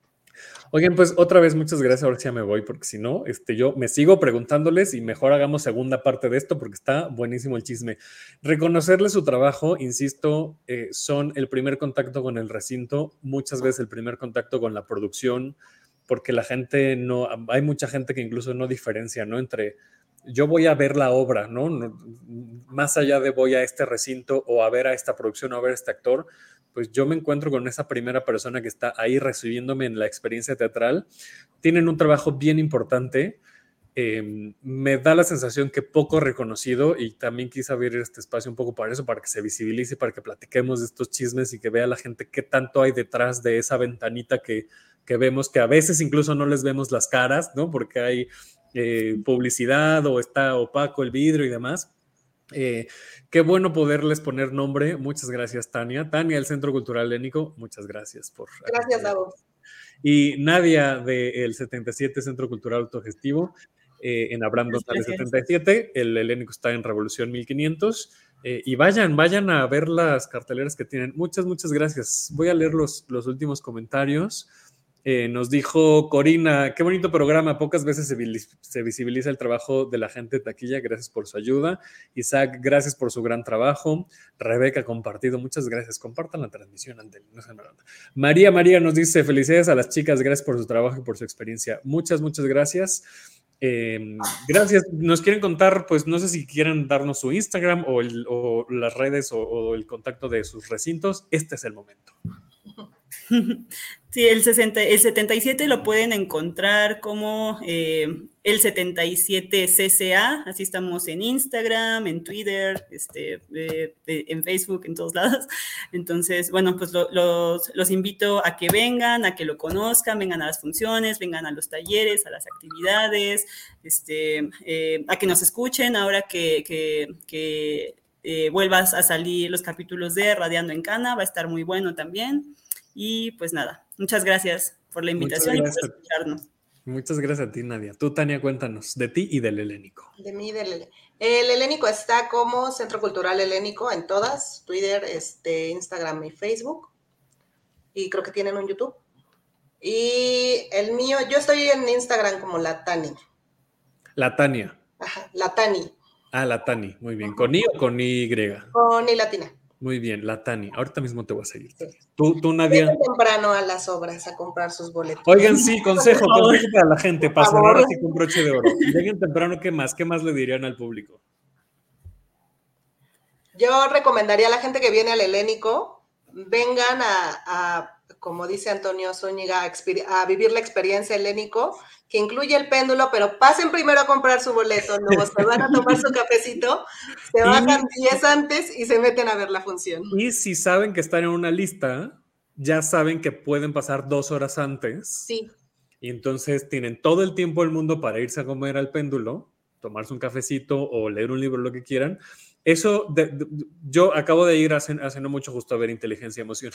Speaker 3: Oigan, pues otra vez muchas gracias, ahora sí ya me voy, porque si no, este, yo me sigo preguntándoles y mejor hagamos segunda parte de esto porque está buenísimo el chisme. Reconocerles su trabajo, insisto, eh, son el primer contacto con el recinto, muchas veces el primer contacto con la producción, porque la gente no, hay mucha gente que incluso no diferencia, ¿no? Entre yo voy a ver la obra, ¿no? ¿no? Más allá de voy a este recinto o a ver a esta producción o a ver a este actor, pues yo me encuentro con esa primera persona que está ahí recibiéndome en la experiencia teatral. Tienen un trabajo bien importante. Eh, me da la sensación que poco reconocido y también quise abrir este espacio un poco para eso, para que se visibilice, para que platiquemos de estos chismes y que vea la gente qué tanto hay detrás de esa ventanita que, que vemos, que a veces incluso no les vemos las caras, ¿no? Porque hay Eh, publicidad o está opaco el vidrio y demás. Eh, qué bueno poderles poner nombre. Muchas gracias, Tania. Tania, del Centro Cultural Helénico, muchas gracias por...
Speaker 5: Gracias, Davo.
Speaker 3: Y Nadia, del setenta y siete Centro Cultural Autogestivo, eh, en Abraham González setenta y siete. El Helénico está en Revolución mil quinientos. Eh, y vayan, vayan a ver las carteleras que tienen. Muchas, muchas gracias. Voy a leer los, los últimos comentarios. Eh, nos dijo Corina, qué bonito programa, pocas veces se, se visibiliza el trabajo de la gente de taquilla, gracias por su ayuda. Isaac, gracias por su gran trabajo. Rebeca, compartido, muchas gracias, compartan la transmisión, Andel, no se me ronda. María, María nos dice, felicidades a las chicas, gracias por su trabajo y por su experiencia. Muchas, muchas gracias. Eh, gracias, nos quieren contar, pues no sé si quieren darnos su Instagram o, el, o las redes o, o el contacto de sus recintos, este es el momento.
Speaker 4: Sí, el, sesenta, el setenta y siete lo pueden encontrar como eh, el setenta y siete C C A, así estamos en Instagram, en Twitter, este, eh, en Facebook, en todos lados. Entonces, bueno, pues lo, los, los invito a que vengan, a que lo conozcan, vengan a las funciones, vengan a los talleres, a las actividades, este, eh, a que nos escuchen ahora que... que, que eh, vuelvas a salir los capítulos de Radiando en Cana, va a estar muy bueno también. Y pues nada, muchas gracias por la invitación y por escucharnos.
Speaker 3: Muchas gracias a ti, Nadia. Tú, Tania, cuéntanos de ti y del Helénico.
Speaker 5: De mí, del Helénico. El Helénico está como Centro Cultural Helénico en todas, Twitter, este, Instagram y Facebook. Y creo que tienen un YouTube. Y el mío, yo estoy en Instagram como La Tani.
Speaker 3: La Tania.
Speaker 5: Ajá, La Tani.
Speaker 3: Ah, La Tani, muy bien. ¿Con I o con Y?
Speaker 5: Con I latina.
Speaker 3: Muy bien, La Tani. Ahorita mismo te voy a seguir. Sí. Tú, tú, Nadia.
Speaker 5: Vengan temprano a las obras a comprar sus boletos.
Speaker 3: Oigan, sí, consejo, consejo para la gente. Pasen ahora sí con broche de oro. Lleguen temprano, ¿qué más? ¿Qué más le dirían al público?
Speaker 5: Yo recomendaría a la gente que viene al Helénico, vengan a, a como dice Antonio Zúñiga, a, a vivir la experiencia Helénico, que incluye el péndulo, pero pasen primero a comprar su boleto, luego se van a tomar su cafecito, se bajan diez antes y se meten a ver la función.
Speaker 3: Y si saben que están en una lista, ya saben que pueden pasar dos horas antes.
Speaker 5: Sí.
Speaker 3: Y entonces tienen todo el tiempo del mundo para irse a comer al péndulo, tomarse un cafecito o leer un libro, lo que quieran. Eso, de, de, yo acabo de ir hace, hace no mucho justo a ver Inteligencia Emocional.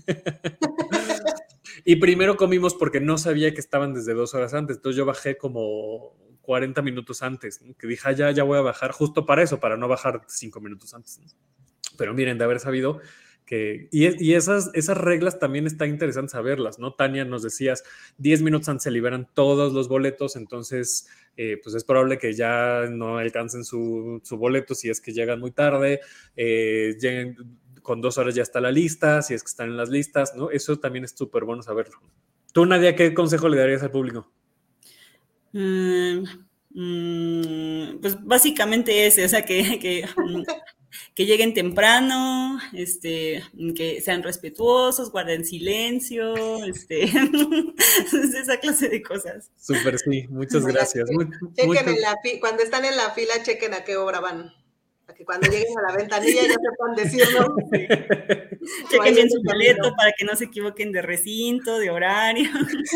Speaker 3: Y primero comimos porque no sabía que estaban desde dos horas antes. Entonces yo bajé como cuarenta minutos antes, ¿no? Que dije, ah, ya, ya voy a bajar justo para eso, para no bajar cinco minutos antes, ¿no? Pero miren, de haber sabido que... Y, y esas, esas reglas también está interesante saberlas, ¿no? Tania, nos decías, diez minutos antes se liberan todos los boletos, entonces... Eh, pues es probable que ya no alcancen su, su boleto si es que llegan muy tarde, eh, lleguen con dos horas ya está la lista, si es que están en las listas, ¿no? Eso también es súper bueno saberlo. Tú, Nadia, ¿qué consejo le darías al público?
Speaker 4: Mm, mm, pues básicamente ese, o sea, que, que, que lleguen temprano, este, que sean respetuosos, guarden silencio, este, esa clase de cosas.
Speaker 3: Súper, sí, muchas gracias. Muy,
Speaker 5: chequen
Speaker 3: muchas...
Speaker 5: en la fi- cuando están en la fila, chequen a qué obra van. Para que cuando lleguen a la ventanilla ya sepan decirlo.
Speaker 4: Chequen bien su boleto para que no se equivoquen de recinto, de horario.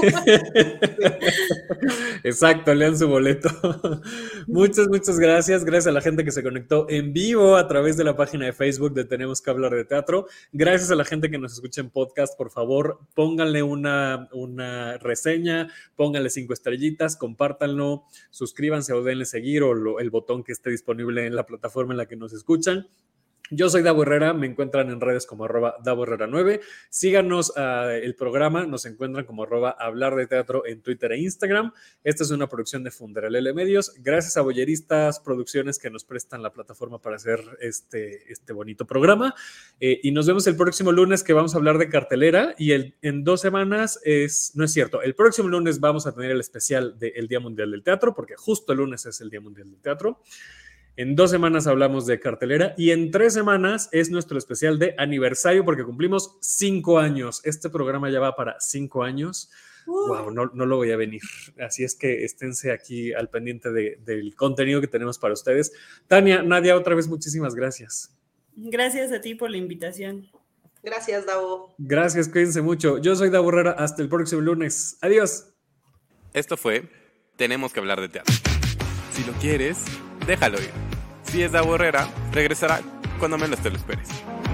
Speaker 3: Exacto, lean su boleto. Muchas, muchas gracias. Gracias a la gente que se conectó en vivo a través de la página de Facebook de Tenemos que Hablar de Teatro. Gracias a la gente que nos escucha en podcast. Por favor, pónganle una, una reseña, pónganle cinco estrellitas, compártanlo, suscríbanse o denle seguir o lo, el botón que esté disponible en la plataforma en la que nos escuchan. Yo soy Davo Herrera, me encuentran en redes como arroba Davo Herrera nueve. Síganos uh, el programa, nos encuentran como arroba Hablar de Teatro en Twitter e Instagram. Esta es una producción de Funderelele Medios. Gracias a Boyeristas Producciones que nos prestan la plataforma para hacer este, este bonito programa. Eh, y nos vemos el próximo lunes que vamos a hablar de cartelera. Y el, en dos semanas es, no es cierto, el próximo lunes vamos a tener el especial del Día Mundial del Teatro, porque justo el lunes es el Día Mundial del Teatro. En dos semanas hablamos de cartelera y en tres semanas es nuestro especial de aniversario porque cumplimos cinco años. Este programa ya va para cinco años. Uh. Wow, no, no lo voy a venir. Así es que esténse aquí al pendiente de, del contenido que tenemos para ustedes. Tania, Nadia, otra vez muchísimas gracias.
Speaker 4: Gracias a ti por la invitación.
Speaker 5: Gracias, Davo.
Speaker 3: Gracias, cuídense mucho. Yo soy Davo Herrera. Hasta el próximo lunes. Adiós.
Speaker 1: Esto fue Tenemos que Hablar de Teatro. Si lo quieres, déjalo ir. Si es Davo Herrera, regresará cuando menos te lo esperes.